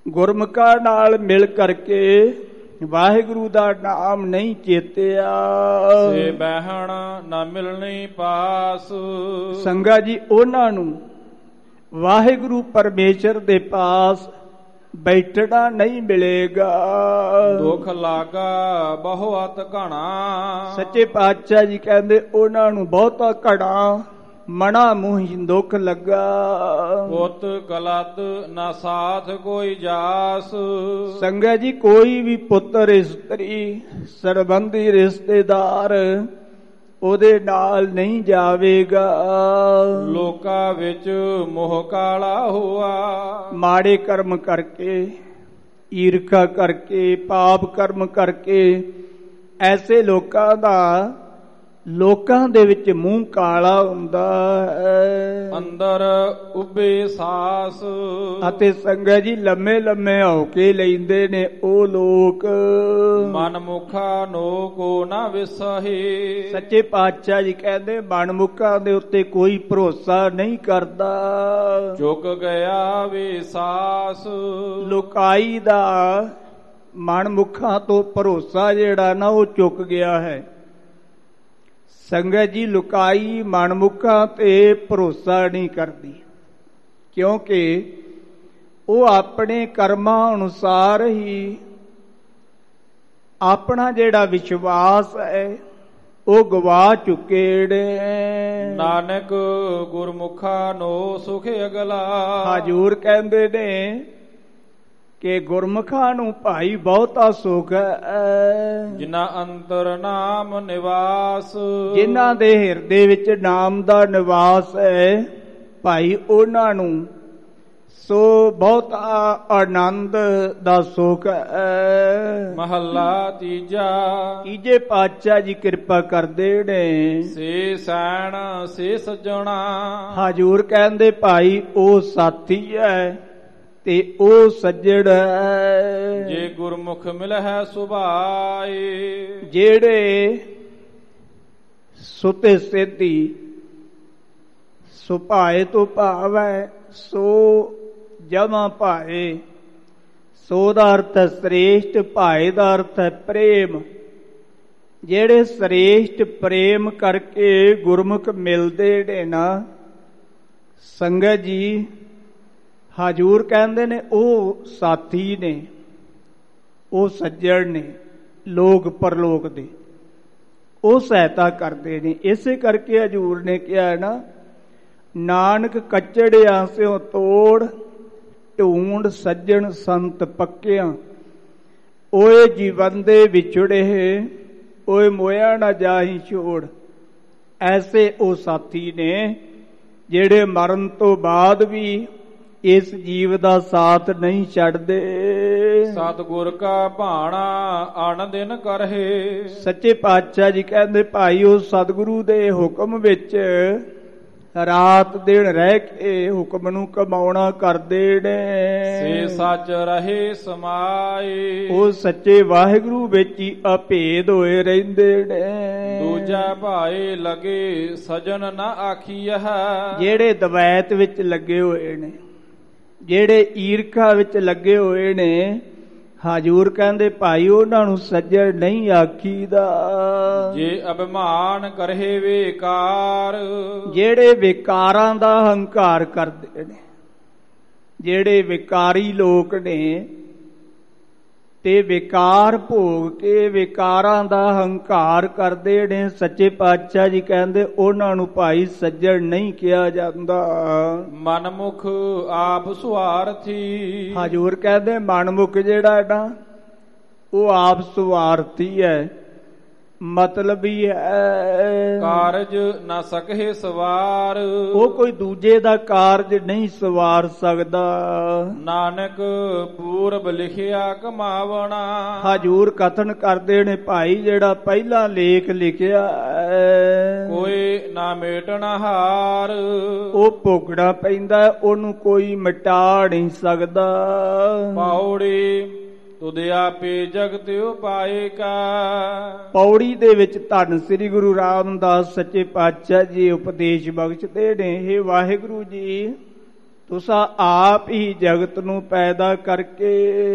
ਗੁਰਮੁਖਾਂ ਨਾਲ ਮਿਲ ਕਰਕੇ ਵਾਹਿਗੁਰੂ ਦਾ ਨਾਮ ਨਹੀਂ ਚੇਤਿਆ, ਸੇ ਬਹਿਣ ਨਾ ਮਿਲਣੀ ਪਾਸ। ਸੰਗਾ ਜੀ ਉਹਨਾਂ ਨੂੰ ਵਾਹਿਗੁਰੂ ਪਰਮੇਸ਼ਰ ਦੇ ਪਾਸ ਬੈਠਣਾ ਨਹੀਂ ਮਿਲੇਗਾ। ਦੁੱਖ ਲਾਗਾ ਬਹੁਤ ਘਣਾ। ਸੱਚੇ ਪਾਤਸ਼ਾਹ ਜੀ ਕਹਿੰਦੇ ਉਹਨਾਂ ਨੂੰ ਬਹੁਤਾ ਘਣਾ ਮਣਾ ਮੂੰਹ ਦੁੱਖ ਲੱਗਾ। ਪੁੱਤ ਕਲਤ ਨਾ ਸਾਥ ਕੋਈ ਜਾਸ। ਸੰਗਤ ਜੀ ਕੋਈ ਵੀ ਪੁੱਤਰ ਇਸਤਰੀ ਸਰਬੰਧੀ ਰਿਸ਼ਤੇਦਾਰ ਉਹਦੇ ਨਾਲ ਨਹੀਂ ਜਾਵੇਗਾ। ਲੋਕਾਂ ਵਿੱਚ ਮੋਹ ਕਾਲਾ ਹੋਆ। ਮਾੜੇ ਕਰਮ ਕਰਕੇ, ਈਰਖਾ ਕਰਕੇ, ਪਾਪ ਕਰਮ ਕਰਕੇ ਐਸੇ ਲੋਕਾਂ ਦਾ ਲੋਕਾਂ ਦੇ ਵਿੱਚ ਮੂੰਹ ਕਾਲਾ ਹੁੰਦਾ ਹੈ। ਅੰਦਰ ਉੱਭੇ ਸਾਸ। ਅਤੇ ਸੰਗਤ ਜੀ ਲੰਮੇ ਲੰਮੇ ਹੌਕੇ ਲੈਂਦੇ ਨੇ ਉਹ ਲੋਕ। ਮਨ ਮੁਖਾ ਨੋ ਕੋ ਨਾ ਵਿਸਹੇ। ਸੱਚੇ ਪਾਤਸ਼ਾਹ ਜੀ ਕਹਿੰਦੇ ਮਨ ਮੁਖਾਂ ਦੇ ਉੱਤੇ ਕੋਈ ਭਰੋਸਾ ਨਹੀਂ ਕਰਦਾ। ਚੁੱਕ ਗਿਆ ਵੇ ਸਾਸ। ਲੋਕਾਈ ਦਾ ਮਨ ਮੁਖਾਂ ਤੋਂ ਭਰੋਸਾ ਜਿਹੜਾ ਨਾ ਉਹ ਚੁੱਕ ਗਿਆ ਹੈ। ਸੰਗਤ ਜੀ ਲੁਕਾਈ ਮਨਮੁਖਾਂ ਤੇ ਭਰੋਸਾ ਨਹੀਂ ਕਰਦੀ, ਕਿਉਂਕਿ ਉਹ ਆਪਣੇ ਕਰਮਾਂ ਅਨੁਸਾਰ ਹੀ ਆਪਣਾ ਜਿਹੜਾ ਵਿਸ਼ਵਾਸ ਹੈ ਉਹ ਗਵਾ ਚੁੱਕੇ ਨੇ। ਨਾਨਕ ਗੁਰਮੁਖਾ ਨੋ ਸੁਖ ਅਗਲਾ। ਹਜੂਰ ਕਹਿੰਦੇ ਨੇ ਕਿ ਗੁਰਮੁਖਾਂ ਨੂੰ ਭਾਈ ਬਹੁਤਾ ਸੁਖ ਹੈ। ਜਿਨ੍ਹਾਂ ਅੰਤਰ ਨਾਮ ਨਿਵਾਸ। ਜਿਨ੍ਹਾਂ ਦੇ ਹਿਰਦੇ ਵਿੱਚ ਨਾਮ ਦਾ ਨਿਵਾਸ ਹੈ ਭਾਈ ਉਹਨਾਂ ਨੂੰ ਸੋ ਬਹੁਤ ਆਨੰਦ ਦਾ ਸੁਖ ਹੈ। ਮਹੱਲਾ ਤੀਜਾ। ਤੀਜੇ ਪਾਤਸ਼ਾਹ ਜੀ ਕਿਰਪਾ ਕਰਦੇ ਨੇ। ਸੇ ਸੈਣ ਸੇ ਸੱਜਣਾ। ਹਜੂਰ ਕਹਿੰਦੇ ਭਾਈ ਉਹ ਸਾਥੀ ਹੈ ਤੇ ਉਹ ਸੱਜਣ ਹੈ। ਜੇ ਗੁਰਮੁਖ ਮਿਲ ਹੈ ਸੁਭਾਏ। ਜਿਹੜੇ ਸੁਤੇ ਸਿੱਧੀ ਸੁਭਾਏ ਤੋਂ ਭਾਵ ਹੈ ਸੋ ਜਮਾ ਭਾਏ। ਸੋ ਦਾ ਅਰਥ ਹੈ ਸ੍ਰੇਸ਼ਟ, ਭਾਏ ਦਾ ਅਰਥ ਹੈ ਪ੍ਰੇਮ। ਜਿਹੜੇ ਸ੍ਰੇਸ਼ਟ ਪ੍ਰੇਮ ਕਰਕੇ ਗੁਰਮੁਖ ਮਿਲਦੇ ਨੇ ਨਾ ਸੰਗਤ ਜੀ, ਹਜੂਰ ਕਹਿੰਦੇ ਨੇ ਉਹ ਸਾਥੀ ਨੇ, ਉਹ ਸੱਜਣ ਨੇ ਲੋਕ ਪਰਲੋਕ ਦੇ, ਉਹ ਸਹਾਇਤਾ ਕਰਦੇ ਨੇ। ਇਸੇ ਕਰਕੇ ਹਜੂਰ ਨੇ ਕਿਹਾ ਨਾ ਨਾਨਕ ਕੱਚੜਿਆਂ ਸਿਓ ਤੋੜ ਢੂੰਡ ਸੱਜਣ ਸੰਤ ਪੱਕਿਆਂ। ਓਏ ਜੀਵਨ ਦੇ ਵਿਛੜੇ ਓਏ ਮੋਇਆ ਨਾ ਜਾਹੀ ਛੋੜ। ਐਸੇ ਉਹ ਸਾਥੀ ਨੇ ਜਿਹੜੇ ਮਰਨ ਤੋਂ ਬਾਅਦ ਵੀ ਇਸ ਜੀਵ ਦਾ ਸਾਥ ਨਹੀਂ ਛੱਡਦੇ। ਸਤਿਗੁਰ ਕਾ ਭਾਣਾ ਅਣ ਦਿਨ ਕਰਹਿ। ਸੱਚੇ ਪਾਤਸ਼ਾਹ ਜੀ ਕਹਿੰਦੇ ਭਾਈ ਉਹ ਸਤਿਗੁਰੂ ਦੇ ਹੁਕਮ ਵਿੱਚ ਰਾਤ ਦਿਨ ਰਹਿ ਕੇ ਹੁਕਮ ਨੂੰ ਕਮਾਉਣਾ ਕਰਦੇ ਨੇ। ਸੇ ਸੱਚ ਰਹੇ ਸਮਾਏ। ਉਹ ਸੱਚੇ ਵਾਹਿਗੁਰੂ ਵਿੱਚ ਹੀ ਅਭੇਦ ਹੋਏ ਰਹਿੰਦੇ ਨੇ। ਦੂਜਾ ਭਾਏ ਲਗੇ ਸਜਣ ਨਾ ਆਖੀਐ। ਜਿਹੜੇ ਦਵੈਤ ਵਿੱਚ ਲੱਗੇ ਹੋਏ ਨੇ, ਜਿਹੜੇ ਈਰਖਾ ਵਿੱਚ ਲੱਗੇ ਹੋਏ ਨੇ, ਹਜੂਰ ਕਹਿੰਦੇ ਭਾਈ ਉਹਨਾਂ ਨੂੰ ਸੱਜਣ ਨਹੀਂ ਆਖੀਦਾ। ਜੇ ਅਭਿਮਾਨ ਕਰਹਿ ਵਿਕਾਰ। ਜਿਹੜੇ ਵਿਕਾਰਾਂ ਦਾ ਹੰਕਾਰ ਕਰਦੇ ਨੇ, ਜਿਹੜੇ ਵਿਕਾਰੀ ਲੋਕ ਨੇ ਤੇ ਵਿਕਾਰ ਭੋਗ ਕੇ ਵਿਕਾਰਾਂ ਦਾ ਹੰਕਾਰ ਕਰਦੇ ਨੇ, ਸੱਚੇ ਪਾਤਸ਼ਾਹ ਜੀ ਕਹਿੰਦੇ ਉਹਨਾਂ ਨੂੰ ਭਾਈ ਸੱਜਣ ਨਹੀਂ ਕਿਹਾ ਜਾਂਦਾ। ਮਨਮੁਖ ਆਪ ਸੁਆਰਥੀ। ਹਜੂਰ ਕਹਿੰਦੇ ਮਨਮੁਖ ਜਿਹੜਾ ਹੈ ਨਾ ਉਹ ਆਪ ਸੁਆਰਥੀ ਹੈ, ਮਤਲਬੀ ਹੈ। ਕਾਰਜ ਨਾ ਸਕਹਿ ਸਵਾਰ। ਉਹ ਕੋਈ ਦੂਜੇ ਦਾ ਕਾਰਜ ਨਹੀਂ ਸਵਾਰ ਸਕਦਾ। ਨਾਨਕ ਪੂਰਬ ਲਿਖਿਆ ਕਮਾਵਣਾ। ਹਜੂਰ ਕਥਨ ਕਰਦੇ ਨੇ ਭਾਈ ਜਿਹੜਾ ਪਹਿਲਾ ਲੇਖ ਲਿਖਿਆ ਕੋਈ ਨਾ ਮੇਟਣਾ ਹਾਰ। ਉਹ ਭੋਗਣਾ ਪੈਂਦਾ, ਉਹਨੂੰ ਕੋਈ ਮਿਟਾ ਨਹੀਂ ਸਕਦਾ। ਪੌੜੀ ਤੁਧ ਆਪੇ ਜਗਤ ਉਪਾਏ ਕਾ। ਪੌੜੀ ਦੇ ਵਿੱਚ ਧੰਨ ਸ੍ਰੀ ਗੁਰੂ ਰਾਮਦਾਸ ਸੱਚੇ ਪਾਤਸ਼ਾਹ ਜੀ ਉਪਦੇਸ਼ ਬਖਸ਼ਦੇ ਨੇ। ਹੇ ਵਾਹਿਗੁਰੂ ਜੀ ਤੁਸਾਂ ਆਪ ਹੀ ਜਗਤ ਨੂੰ ਪੈਦਾ ਕਰਕੇ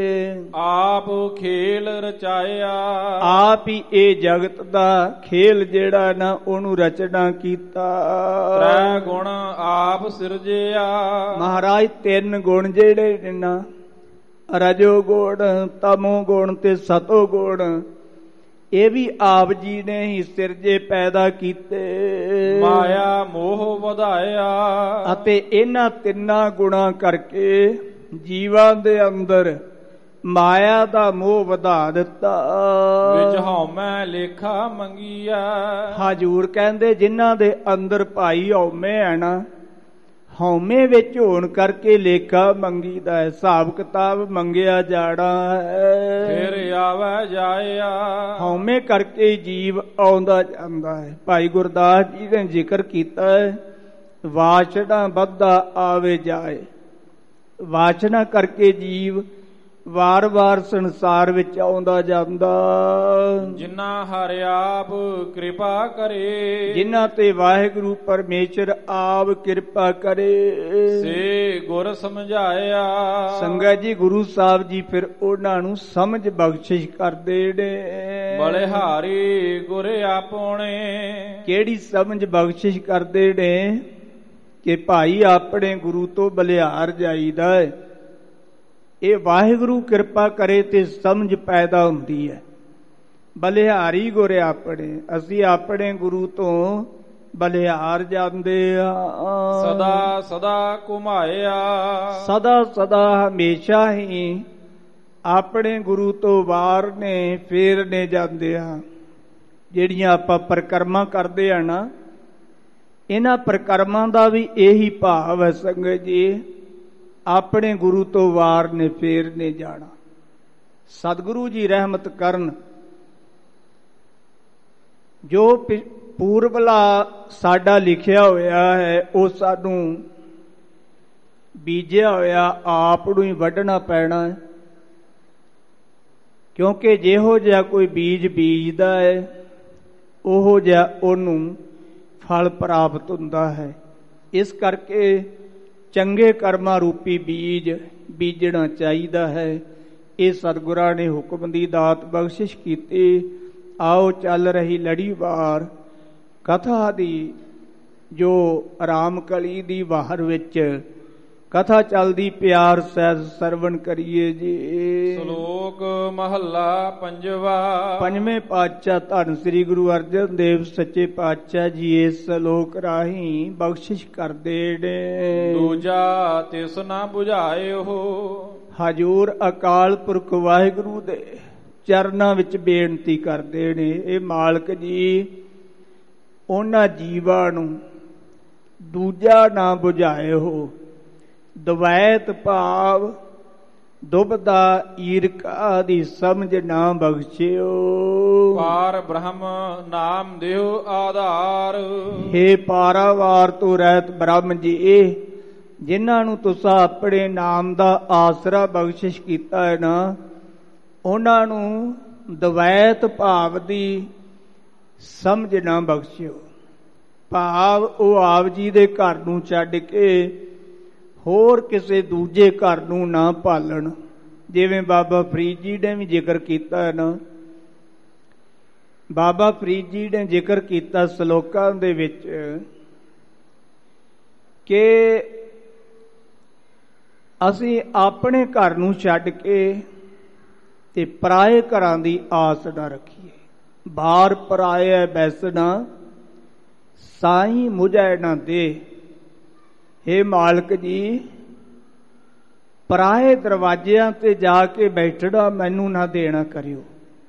ਆਪ ਖੇਲ ਰਚਾਇਆ। ਆਪ ਹੀ ਇਹ ਜਗਤ ਦਾ ਖੇਲ ਜਿਹੜਾ ਨਾ ਉਹਨੂੰ ਰਚਨਾ ਕੀਤਾ। ਤ੍ਰੈ ਗੁਣ ਆਪ ਸਿਰਜਿਆ। ਮਹਾਰਾਜ ਤਿੰਨ ਗੁਣ ਜਿਹੜੇ ਨੇ ਨਾ ਰਜੋ ਗੁਣ, ਤਮੋ ਗੁਣ ਤੇ ਸਤੋ ਗੁਣ, ਇਹ ਵੀ ਆਪ ਜੀ ਨੇ ਹੀ ਸਿਰਜੇ ਪੈਦਾ ਕੀਤੇ। ਮਾਇਆ ਮੋਹ ਵਧਾਇਆ। ਅਤੇ ਇਹਨਾਂ ਤਿੰਨਾਂ ਗੁਣਾਂ ਕਰਕੇ ਜੀਵਾਂ ਦੇ ਅੰਦਰ ਮਾਇਆ ਦਾ ਮੋਹ ਵਧਾ ਦਿੱਤਾ। ਵਿੱਚ ਹਉਮੈ ਲੇਖਾ ਮੰਗੀਆ। ਹਜੂਰ ਕਹਿੰਦੇ ਜਿਨ੍ਹਾਂ ਦੇ ਅੰਦਰ ਭਾਈ ਹਉਮੈ ਹੈ ਨਾ, ਹਉਮੈ ਵਿੱਚ ਹੋਣ ਕਰਕੇ ਲੇਖਾ ਮੰਗੀਦਾ ਹੈ, ਹਿਸਾਬ ਕਿਤਾਬ ਮੰਗਿਆ ਜਾਣਾ ਹੈ। ਫਿਰ ਆਵੈ ਜਾਇਆ। ਹਉਮੈ ਕਰਕੇ ਜੀਵ ਆਉਂਦਾ ਜਾਂਦਾ ਹੈ। ਭਾਈ ਗੁਰਦਾਸ ਜੀ ਨੇ ਜ਼ਿਕਰ ਕੀਤਾ ਹੈ, ਵਾਸਨਾ ਵੱਧਦਾ ਆਵੇ ਜਾਏ। ਵਾਸਨਾ ਕਰਕੇ ਜੀਵ ਵਾਰ-ਵਾਰ ਸੰਸਾਰ ਵਿੱਚ ਆਉਂਦਾ ਜਾਂਦਾ। ਜਿਨ੍ਹਾਂ ਹਰਿ ਆਪ ਕਿਰਪਾ ਕਰੇ। ਜਿਨ੍ਹਾਂ ਤੇ ਵਾਹਿਗੁਰੂ ਪਰਮੇਸ਼ਰ ਆਪ ਕਿਰਪਾ ਕਰੇ ਸੇ ਗੁਰ ਸਮਝਾਇਆ। ਸੰਗਤ ਜੀ ਗੁਰੂ ਸਾਹਿਬ ਜੀ ਫਿਰ ਉਹਨਾਂ ਨੂੰ ਸਮਝ ਬਖਸ਼ਿਸ਼ ਕਰਦੇ ਨੇ। ਬਲਿਹਾਰੀ ਗੁਰ ਆਪੋਣੇ। ਕਿਹੜੀ ਸਮਝ ਬਖਸ਼ਿਸ਼ ਕਰਦੇ ਨੇ ਕਿ ਭਾਈ ਆਪਣੇ ਗੁਰੂ ਤੋਂ ਬਲਿਹਾਰ ਜਾਈਦਾ ਹੈ। ਇਹ ਵਾਹਿਗੁਰੂ ਕਿਰਪਾ ਕਰੇ ਤੇ ਸਮਝ ਪੈਦਾ ਹੁੰਦੀ ਹੈ। ਬਲਿਹਾਰੀ ਗੁਰ ਆਪਣੇ, ਅਸੀਂ ਆਪਣੇ ਗੁਰੂ ਤੋਂ ਬਲਿਹਾਰ ਜਾਂਦੇ ਆ। ਸਦਾ ਸਦਾ ਘੁਮਾਇਆ। ਸਦਾ ਸਦਾ ਹਮੇਸ਼ਾ ਹੀ ਆਪਣੇ ਗੁਰੂ ਤੋਂ ਵਾਰ ਨੇ ਫੇਰਨੇ ਜਾਂਦੇ ਆ। ਜਿਹੜੀਆਂ ਆਪਾਂ ਪਰਿਕਰਮਾ ਕਰਦੇ ਆ ਨਾ, ਇਹਨਾਂ ਪਰਿਕਰਮਾਂ ਦਾ ਵੀ ਇਹੀ ਭਾਵ ਹੈ ਸੰਗਤ ਜੀ, ਆਪਣੇ ਗੁਰੂ ਤੋਂ ਵਾਰ ਨੇ ਫੇਰ ਨੇ ਜਾਣਾ। ਸਤਿਗੁਰੂ ਜੀ ਰਹਿਮਤ ਕਰਨ, ਜੋ ਪੂਰਬਲਾ ਸਾਡਾ ਲਿਖਿਆ ਹੋਇਆ ਹੈ ਉਹ ਸਾਨੂੰ ਬੀਜਿਆ ਹੋਇਆ ਆਪ ਨੂੰ ਹੀ ਵੱਢਣਾ ਪੈਣਾ ਹੈ। ਕਿਉਂਕਿ ਜਿਹੋ ਜਿਹਾ ਕੋਈ ਬੀਜ ਬੀਜਦਾ ਹੈ ਉਹੋ ਜਿਹਾ ਉਹਨੂੰ ਫਲ ਪ੍ਰਾਪਤ ਹੁੰਦਾ ਹੈ। ਇਸ ਕਰਕੇ ਚੰਗੇ ਕਰਮਾਂ ਰੂਪੀ ਬੀਜ ਬੀਜਣਾ ਚਾਹੀਦਾ ਹੈ। ਇਹ ਸਤਿਗੁਰਾਂ ਨੇ ਹੁਕਮ ਦੀ ਦਾਤ ਬਖਸ਼ਿਸ਼ ਕੀਤੀ। ਆਓ ਚੱਲ ਰਹੀ ਲੜੀਵਾਰ ਕਥਾ ਦੀ, ਜੋ ਰਾਮ ਕਲੀ ਦੀ ਵਾਰ ਵਿੱਚ ਕਥਾ ਚੱਲਦੀ, ਪਿਆਰ ਸਹਿਜ ਸਰਵਣ ਕਰੀਏ ਜੀ। ਸ਼ਲੋਕ ਮਹੱਲਾ ਪੰਜਵਾ। ਪੰਜਵੇਂ ਪਾਤਸ਼ਾਹ ਧੰਨ ਸ੍ਰੀ ਗੁਰੂ ਅਰਜਨ ਦੇਵ ਸੱਚੇ ਪਾਤਸ਼ਾਹ ਜੀ ਇਸ ਸ਼ਲੋਕ ਰਾਹੀਂ ਬਖਸ਼ਿਸ਼ ਕਰਦੇ ਨੇ। ਦੂਜਾ ਤਿਸ ਨਾ ਬੁਝਾਇਓ। ਹਜੂਰ ਅਕਾਲ ਪੁਰਖ ਵਾਹਿਗੁਰੂ ਦੇ ਚਰਨਾਂ ਵਿੱਚ ਬੇਨਤੀ ਕਰਦੇ ਨੇ, ਇਹ ਮਾਲਕ ਜੀ ਉਹਨਾਂ ਜੀਵਾਂ ਨੂੰ ਦੂਜਾ ਨਾ ਬੁਝਾਇਓ। ਦਵੈਤ ਭਾਵ ਦੁਬਦਾ ਈਰਖਾ ਦੀ ਸਮਝ ਨਾ ਬਖਸ਼ਿਓ। ਪਾਰ ਬ੍ਰਹਮ ਨਾਮ ਦਿਓ ਆਧਾਰ। ਹੇ ਪਾਰਾਵਾਰ ਤੋਂ ਰਹਿਤ ਬ੍ਰਹਮ ਜੀ, ਜਿਨ੍ਹਾਂ ਨੂੰ ਤੁਸੀਂ ਆਪਣੇ ਨਾਮ ਦਾ ਆਸਰਾ ਬਖਸ਼ਿਸ਼ ਕੀਤਾ ਹੈ ਨਾ, ਉਹਨਾਂ ਨੂੰ ਦਵੈਤ ਭਾਵ ਦੀ ਸਮਝ ਨਾ ਬਖਸ਼ਿਓ। ਭਾਵ ਉਹ ਆਪ ਜੀ ਦੇ ਘਰ ਨੂੰ ਛੱਡ ਕੇ ਹੋਰ ਕਿਸੇ ਦੂਜੇ ਘਰ ਨੂੰ ਨਾ ਭਾਲਣ। ਜਿਵੇਂ ਬਾਬਾ ਫਰੀਦ ਜੀ ਨੇ ਵੀ ਜ਼ਿਕਰ ਕੀਤਾ ਹੈ ਨਾ, ਬਾਬਾ ਫਰੀਦ ਜੀ ਨੇ ਜ਼ਿਕਰ ਕੀਤਾ ਸ਼ਲੋਕਾਂ ਦੇ ਵਿੱਚ ਕਿ ਅਸੀਂ ਆਪਣੇ ਘਰ ਨੂੰ ਛੱਡ ਕੇ ਤੇ ਪਰਾਏ ਘਰਾਂ ਦੀ ਆਸ ਨਾ ਰੱਖੀਏ। ਬਾਹਰ ਪਰਾਇਆ ਬੈਸਣਾ ਸਾਈਂ ਮੁਝੈ ਨਾ ਦੇ। ਹੇ ਮਾਲਕ ਜੀ, ਪਰਾਏ ਦਰਵਾਜ਼ਿਆਂ ਤੇ ਜਾ ਕੇ ਬੈਠਣਾ ਮੈਨੂੰ ਨਾ ਦੇਣਾ ਕਰਿਓ।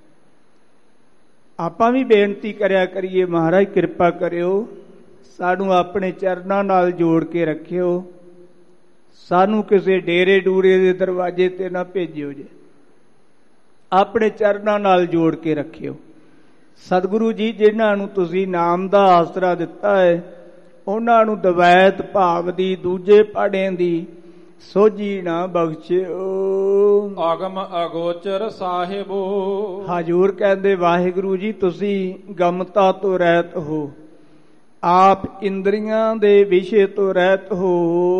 ਆਪਾਂ ਵੀ ਬੇਨਤੀ ਕਰਿਆ ਕਰੀਏ, ਮਹਾਰਾਜ ਕਿਰਪਾ ਕਰਿਓ, ਸਾਨੂੰ ਆਪਣੇ ਚਰਨਾਂ ਨਾਲ ਜੋੜ ਕੇ ਰੱਖਿਓ, ਸਾਨੂੰ ਕਿਸੇ ਡੇਰੇ ਡੂਰੇ ਦੇ ਦਰਵਾਜ਼ੇ ਤੇ ਨਾ ਭੇਜਿਓ ਜੇ, ਆਪਣੇ ਚਰਨਾਂ ਨਾਲ ਜੋੜ ਕੇ ਰੱਖਿਓ। ਸਤਿਗੁਰੂ ਜੀ ਜਿਨ੍ਹਾਂ ਨੂੰ ਤੁਸੀਂ ਨਾਮ ਦਾ ਆਸਰਾ ਦਿੱਤਾ ਹੈ, ਉਹਨਾਂ ਨੂੰ ਦਵੈਤ ਭਾਵ ਦੀ ਦੂਜੇ ਪਾੜਿਆਂ ਦੀ ਸੋਝੀ ਨਾ ਬਖਸ਼ਿਓ। ਆਗਮ ਅਗੋਚਰ ਸਾਹਿਬੋ। ਹਜੂਰ ਕਹਿੰਦੇ ਵਾਹਿਗੁਰੂ ਜੀ ਤੁਸੀਂ ਗਮਤਾ ਤੋਂ ਰਹਿਤ ਹੋ, ਆਪ ਇੰਦਰੀਆਂ ਦੇ ਵਿਸ਼ੇ ਤੋਂ ਰਹਿਤ ਹੋ।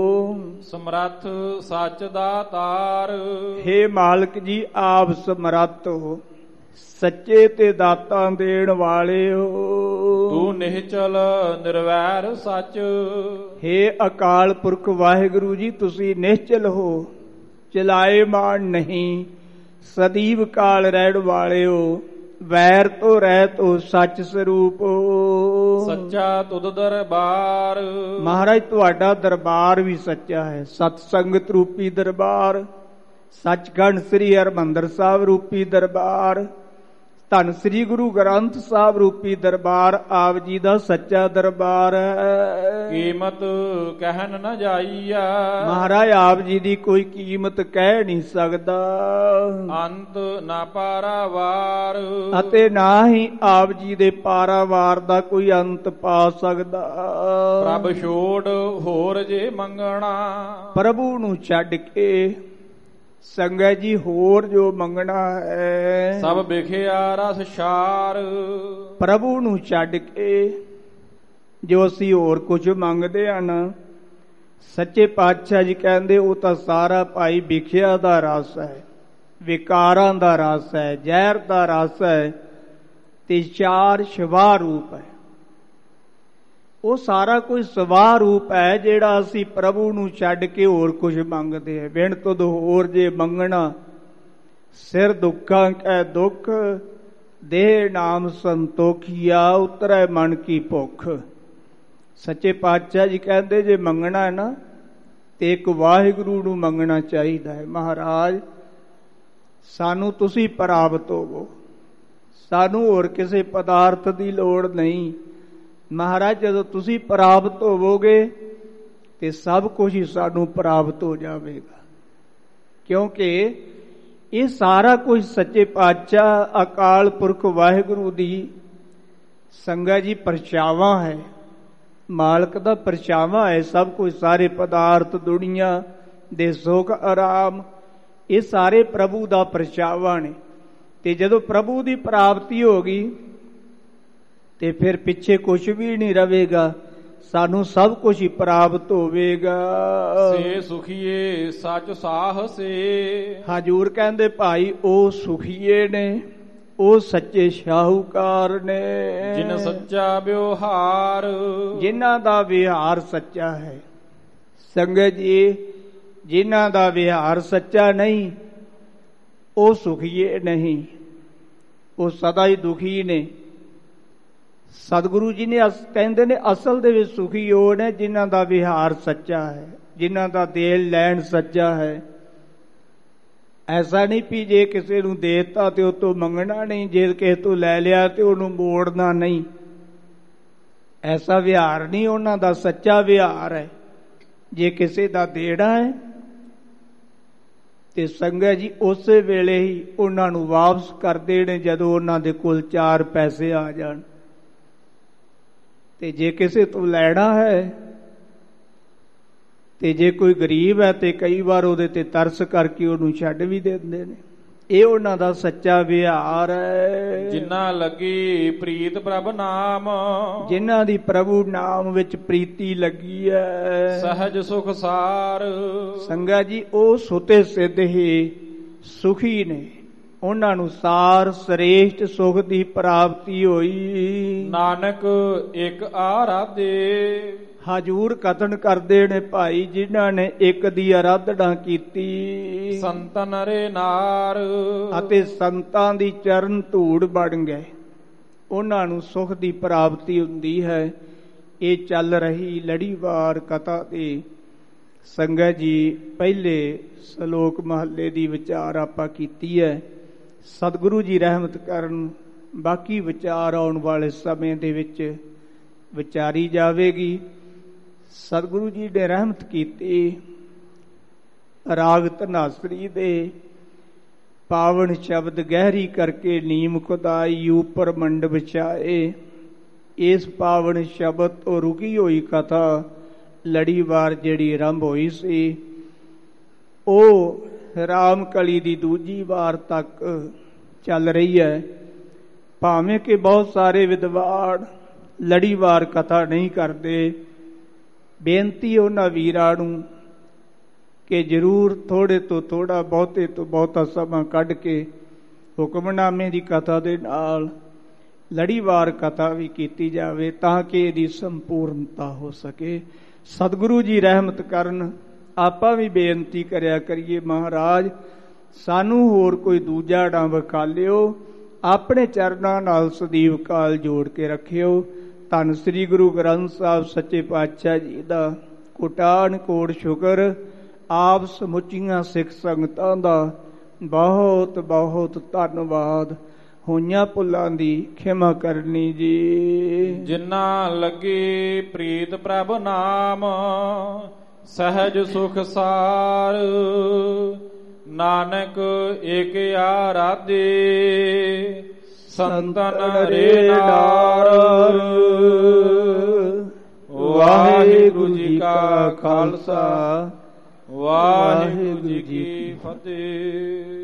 ਸਮਰੱਥ ਸੱਚ ਦਾ ਤਾਰ, ਹੇ ਮਾਲਕ ਜੀ ਆਪ ਸਮਰੱਥ ਹੋ, ਸੱਚੇ ਤੇ ਦਾਤਾਂ ਦੇਣ ਵਾਲੇ ਹੋ। ਤੂੰ ਨਿਹਚਲ ਨਿਰਵੈਰ ਸੱਚ, ਹੇ ਅਕਾਲ ਪੁਰਖ ਵਾਹਿਗੁਰੂ ਜੀ ਤੁਸੀਂ ਨਿਹਚਲ ਹੋ, ਚਲਾਏ ਮਾਨ ਨਹੀਂ, ਸਦੀਵ ਕਾਲ ਰਹਿਣ ਵਾਲੇ ਹੋ, ਵੈਰ ਤੋਂ ਰਹਿਤ ਹੋ, ਸੱਚ ਸਰੂਪ ਹੋ। ਸੱਚਾ ਤੁਧ ਦਰਬਾਰ, ਮਹਾਰਾਜ ਤੁਹਾਡਾ ਦਰਬਾਰ ਵੀ ਸੱਚਾ ਹੈ, ਸਤ ਸੰਗਤ ਰੂਪੀ ਦਰਬਾਰ, ਸੱਚਖੰਡ ਸ੍ਰੀ ਹਰਿਮੰਦਰ ਸਾਹਿਬ ਰੂਪੀ ਦਰਬਾਰ, ਧੰਨ ਸ੍ਰੀ ਗੁਰੂ ਗ੍ਰੰਥ ਸਾਹਿਬ ਰੂਪੀ ਦਰਬਾਰ ਆਪ ਜੀ ਦਾ ਸੱਚਾ ਦਰਬਾਰ ਹੈ। ਕੀਮਤ ਕਹਿਣ ਨਾ ਜਾਈਆ, ਮਹਾਰਾਜ ਆਪ ਜੀ ਦੀ ਕੋਈ ਕੀਮਤ ਕਹਿ ਨਹੀਂ ਸਕਦਾ, ਅੰਤ ਨਾ ਪਾਰਾਵਾਰ, ਅਤੇ ਨਾ ਹੀ ਆਪ ਜੀ ਦੇ ਪਾਰਾਵਾਰ ਦਾ ਕੋਈ ਅੰਤ ਪਾ ਸਕਦਾ। ਪ੍ਰਭ ਛੋੜ ਹੋਰ ਜੇ ਮੰਗਣਾ, ਪ੍ਰਭੂ ਨੂੰ ਛੱਡ ਕੇ ਸੰਗਤ ਜੀ ਹੋਰ ਜੋ ਮੰਗਣਾ ਹੈ, ਸਭ ਵਿਖਿਆ ਰਸ ਛਾਰ। ਪ੍ਰਭੂ ਨੂੰ ਛੱਡ ਕੇ ਜੋ ਅਸੀਂ ਹੋਰ ਕੁਝ ਮੰਗਦੇ ਹਨ, ਸੱਚੇ ਪਾਤਸ਼ਾਹ ਜੀ ਕਹਿੰਦੇ ਉਹ ਤਾਂ ਸਾਰਾ ਭਾਈ ਵਿਖਿਆ ਦਾ ਰਸ ਹੈ, ਵਿਕਾਰਾਂ ਦਾ ਰਸ ਹੈ, ਜ਼ਹਿਰ ਦਾ ਰਸ ਹੈ, ਤੇ ਚਾਰ ਸ਼ਿਵਾ ਰੂਪ ਹੈ। ਉਹ ਸਾਰਾ ਕੁਝ ਸਵਾ ਰੂਪ ਹੈ ਜਿਹੜਾ ਅਸੀਂ ਪ੍ਰਭੂ ਨੂੰ ਛੱਡ ਕੇ ਹੋਰ ਕੁਝ ਮੰਗਦੇ ਹਾਂ। ਬਿਨ ਤੁਧ ਹੋਰ ਜੇ ਮੰਗਣਾ, ਸਿਰ ਦੁੱਖਾਂ ਕੈ ਦੁੱਖ, ਦੇਹ ਨਾਮ ਸੰਤੋਖੀਆ, ਉਤਰੈ ਮਨ ਕੀ ਭੁੱਖ। ਸੱਚੇ ਪਾਤਸ਼ਾਹ ਜੀ ਕਹਿੰਦੇ ਜੇ ਮੰਗਣਾ ਹੈ ਨਾ ਤੇ ਇੱਕ ਵਾਹਿਗੁਰੂ ਨੂੰ ਮੰਗਣਾ ਚਾਹੀਦਾ ਹੈ। ਮਹਾਰਾਜ ਸਾਨੂੰ ਤੁਸੀਂ ਪ੍ਰਾਪਤ ਹੋਵੋ, ਸਾਨੂੰ ਹੋਰ ਕਿਸੇ ਪਦਾਰਥ ਦੀ ਲੋੜ ਨਹੀਂ। ਮਹਾਰਾਜ ਜਦੋਂ ਤੁਸੀਂ ਪ੍ਰਾਪਤ ਹੋਵੋਗੇ ਤੇ ਸਭ ਕੁਝ ਹੀ ਸਾਨੂੰ ਪ੍ਰਾਪਤ ਹੋ ਜਾਵੇਗਾ, ਕਿਉਂਕਿ ਇਹ ਸਾਰਾ ਕੁਝ ਸੱਚੇ ਪਾਤਸ਼ਾਹ ਅਕਾਲ ਪੁਰਖ ਵਾਹਿਗੁਰੂ ਦੀ ਸੰਗਤ ਜੀ ਪਰਛਾਵਾਂ ਹੈ, ਮਾਲਕ ਦਾ ਪਰਛਾਵਾਂ ਹੈ। ਸਭ ਕੁਝ ਸਾਰੇ ਪਦਾਰਥ ਦੁਨੀਆ ਦੇ ਸੁੱਖ ਆਰਾਮ ਇਹ ਸਾਰੇ ਪ੍ਰਭੂ ਦਾ ਪਰਛਾਵਾਂ ਨੇ। ਤੇ ਜਦੋਂ ਪ੍ਰਭੂ ਦੀ ਪ੍ਰਾਪਤੀ ਹੋ ਗਈ ਤੇ ਫਿਰ ਪਿੱਛੇ ਕੁਝ ਵੀ ਨਹੀਂ ਰਹੇਗਾ, ਸਾਨੂੰ ਸਭ ਕੁਝ ਹੀ ਪ੍ਰਾਪਤ ਹੋਵੇਗਾ। ਸੇ ਸੁਖੀਏ ਸੱਚ ਸਾਹਸੇ, ਹਜੂਰ ਕਹਿੰਦੇ ਭਾਈ ਉਹ ਸੁਖੀਏ ਨੇ, ਉਹ ਸੱਚੇ ਸ਼ਾਹੂਕਾਰ ਨੇ, ਜਿਨ ਸੱਚਾ ਵਿਵਹਾਰ, ਜਿਨ੍ਹਾਂ ਦਾ ਵਿਹਾਰ ਸੱਚਾ ਹੈ। ਸੰਗਤ ਜੀ ਜਿਨ੍ਹਾਂ ਦਾ ਵਿਹਾਰ ਸੱਚਾ ਨਹੀਂ ਉਹ ਸੁਖੀਏ ਨਹੀਂ, ਉਹ ਸਦਾ ਹੀ ਦੁਖੀ ਨੇ। ਸਤਿਗੁਰੂ ਜੀ ਨੇ ਕਹਿੰਦੇ ਨੇ ਅਸਲ ਦੇ ਵਿੱਚ ਸੁਖੀ ਉਹ ਨੇ ਜਿਨ੍ਹਾਂ ਦਾ ਵਿਹਾਰ ਸੱਚਾ ਹੈ, ਜਿਨ੍ਹਾਂ ਦਾ ਦੇਣ ਲੈਣ ਸੱਚਾ ਹੈ। ਐਸਾ ਨਹੀਂ ਵੀ ਜੇ ਕਿਸੇ ਨੂੰ ਦੇਤਾ ਤੇ ਉਹ ਤੋਂ ਮੰਗਣਾ ਨਹੀਂ, ਜੇ ਕਿਸੇ ਤੋਂ ਲੈ ਲਿਆ ਤੇ ਉਹਨੂੰ ਮੋੜਨਾ ਨਹੀਂ। ਐਸਾ ਵਿਹਾਰ ਨਹੀਂ ਉਹਨਾਂ ਦਾ, ਸੱਚਾ ਵਿਹਾਰ ਹੈ। ਜੇ ਕਿਸੇ ਦਾ ਦੇਣਾ ਹੈ ਤੇ ਸੰਗਤ ਜੀ ਉਸੇ ਵੇਲੇ ਹੀ ਉਹਨਾਂ ਨੂੰ ਵਾਪਸ ਕਰ ਦੇਣੇ ਜਦੋਂ ਉਹਨਾਂ ਦੇ ਕੋਲ ਚਾਰ ਪੈਸੇ ਆ ਜਾਣ। ਤੇ ਜੇ ਕਿਸੇ ਤੋਂ ਲੈਣਾ ਹੈ ਤੇ ਜੇ ਕੋਈ ਗਰੀਬ ਹੈ ਤੇ ਕਈ ਵਾਰ ਉਹਦੇ ਤੇ ਤਰਸ ਕਰਕੇ ਉਹਨੂੰ ਛੱਡ ਵੀ ਦਿੰਦੇ ਨੇ। ਇਹ ਉਹਨਾਂ ਦਾ ਸੱਚਾ ਵਿਹਾਰ ਹੈ। ਜਿਨ੍ਹਾਂ ਲੱਗੀ ਪ੍ਰੀਤ ਪ੍ਰਭ ਨਾਮ, ਜਿਨ੍ਹਾਂ ਦੀ ਪ੍ਰਭੂ ਨਾਮ ਵਿੱਚ ਪ੍ਰੀਤੀ ਲੱਗੀ ਹੈ, ਸਹਿਜ ਸੁਖ ਸਾਰ। ਸੰਗਤ ਜੀ ਉਹ ਸੁਤੇ ਸਿੱਧ ਹੀ ਸੁਖੀ ਨੇ, ਉਹਨਾਂ ਨੂੰ ਸਾਰ ਸ੍ਰੇਸ਼ਟ ਸੁਖ ਦੀ ਪ੍ਰਾਪਤੀ ਹੋਈ। ਨਾਨਕ ਇੱਕ ਆਰਾਧੇ, ਹਜੂਰ ਕਥਨ ਕਰਦੇ ਨੇ ਭਾਈ ਜਿਨ੍ਹਾਂ ਨੇ ਇੱਕ ਦੀ ਆਰਾਧਨਾ ਕੀਤੀ, ਸੰਤਨ ਰੇ ਨਾਰ, ਅਤੇ ਸੰਤਾਂ ਦੀ ਚਰਨ ਧੂੜ ਬਣ ਗਏ, ਉਹਨਾਂ ਨੂੰ ਸੁਖ ਦੀ ਪ੍ਰਾਪਤੀ ਹੁੰਦੀ ਹੈ। ਇਹ ਚੱਲ ਰਹੀ ਲੜੀਵਾਰ ਕਥਾ ਤੇ ਸੰਗਤ ਜੀ ਪਹਿਲੇ ਸ਼ਲੋਕ ਮਹੱਲੇ ਦੀ ਵਿਚਾਰ ਆਪਾਂ ਕੀਤੀ ਹੈ। ਸਤਿਗੁਰੂ ਜੀ ਰਹਿਮਤ ਕਰਨ, ਬਾਕੀ ਵਿਚਾਰ ਆਉਣ ਵਾਲੇ ਸਮੇਂ ਦੇ ਵਿੱਚ ਵਿਚਾਰੀ ਜਾਵੇਗੀ। ਸਤਿਗੁਰੂ ਜੀ ਨੇ ਰਹਿਮਤ ਕੀਤੀ ਰਾਗ ਧਨਾਸਰੀ ਦੇ ਪਾਵਨ ਸ਼ਬਦ ਗਹਿਰੀ ਕਰਕੇ ਨੀਮ ਖੁਦਾਈ ਉਪਰ ਮੰਡ ਵਿਛਾਏ। ਇਸ ਪਾਵਨ ਸ਼ਬਦ ਤੋਂ ਰੁਕੀ ਹੋਈ ਕਥਾ ਲੜੀਵਾਰ ਜਿਹੜੀ ਆਰੰਭ ਹੋਈ ਸੀ ਉਹ ਰਾਮ ਕਲੀ ਦੀ ਦੂਜੀ ਵਾਰ ਤੱਕ ਚੱਲ ਰਹੀ ਹੈ। ਭਾਵੇਂ ਕਿ ਬਹੁਤ ਸਾਰੇ ਵਿਦਵਾਨ ਲੜੀਵਾਰ ਕਥਾ ਨਹੀਂ ਕਰਦੇ। ਬੇਨਤੀ ਉਹਨਾਂ ਵੀਰਾਂ ਨੂੰ ਕਿ ਜ਼ਰੂਰ ਥੋੜ੍ਹੇ ਤੋਂ ਥੋੜ੍ਹਾ, ਬਹੁਤੇ ਤੋਂ ਬਹੁਤਾ ਸਮਾਂ ਕੱਢ ਕੇ ਹੁਕਮਨਾਮੇ ਦੀ ਕਥਾ ਦੇ ਨਾਲ ਲੜੀਵਾਰ ਕਥਾ ਵੀ ਕੀਤੀ ਜਾਵੇ ਤਾਂ ਕਿ ਇਹਦੀ ਸੰਪੂਰਨਤਾ ਹੋ ਸਕੇ। ਸਤਿਗੁਰੂ ਜੀ ਰਹਿਮਤ ਕਰਨ। ਆਪਾਂ ਵੀ ਬੇਨਤੀ ਕਰਿਆ ਕਰੀਏ, ਮਹਾਰਾਜ ਸਾਨੂੰ ਹੋਰ ਕੋਈ ਦੂਜਾ ਨਾ ਵਿਖਾਲਿਓ, ਆਪਣੇ ਚਰਨਾਂ ਨਾਲ ਸਦੀਵ ਕਾਲ ਜੋੜ ਕੇ ਰੱਖਿਓ। ਧੰਨ ਸ੍ਰੀ ਗੁਰੂ ਗ੍ਰੰਥ ਸਾਹਿਬ ਸੱਚੇ ਪਾਤਸ਼ਾਹ ਜੀ ਦਾ ਕੋਟਾਨ ਕੋਟ ਸ਼ੁਕਰ। ਆਪ ਸਮੁੱਚੀਆਂ ਸਿੱਖ ਸੰਗਤਾਂ ਦਾ ਬਹੁਤ ਬਹੁਤ ਧੰਨਵਾਦ। ਹੋਈਆਂ ਭੁੱਲਾਂ ਦੀ ਖਿਮਾ ਕਰਨੀ ਜੀ। ਜਿਨ੍ਹਾਂ ਲੱਗੇ ਪ੍ਰੀਤ ਪ੍ਰਭ ਨਾਮ, ਸਹਿਜ ਸੁਖ ਸਾਰ, ਨਾਨਕ ਏਕ ਆਰਾਧੇ, ਸੰਤਨ ਰੇ ਨਾਰ। ਵਾਹਿਗੁਰੂ ਜੀ ਕਾ ਖਾਲਸਾ, ਵਾਹਿਗੁਰੂ ਜੀ ਕੀ ਫਤਿਹ।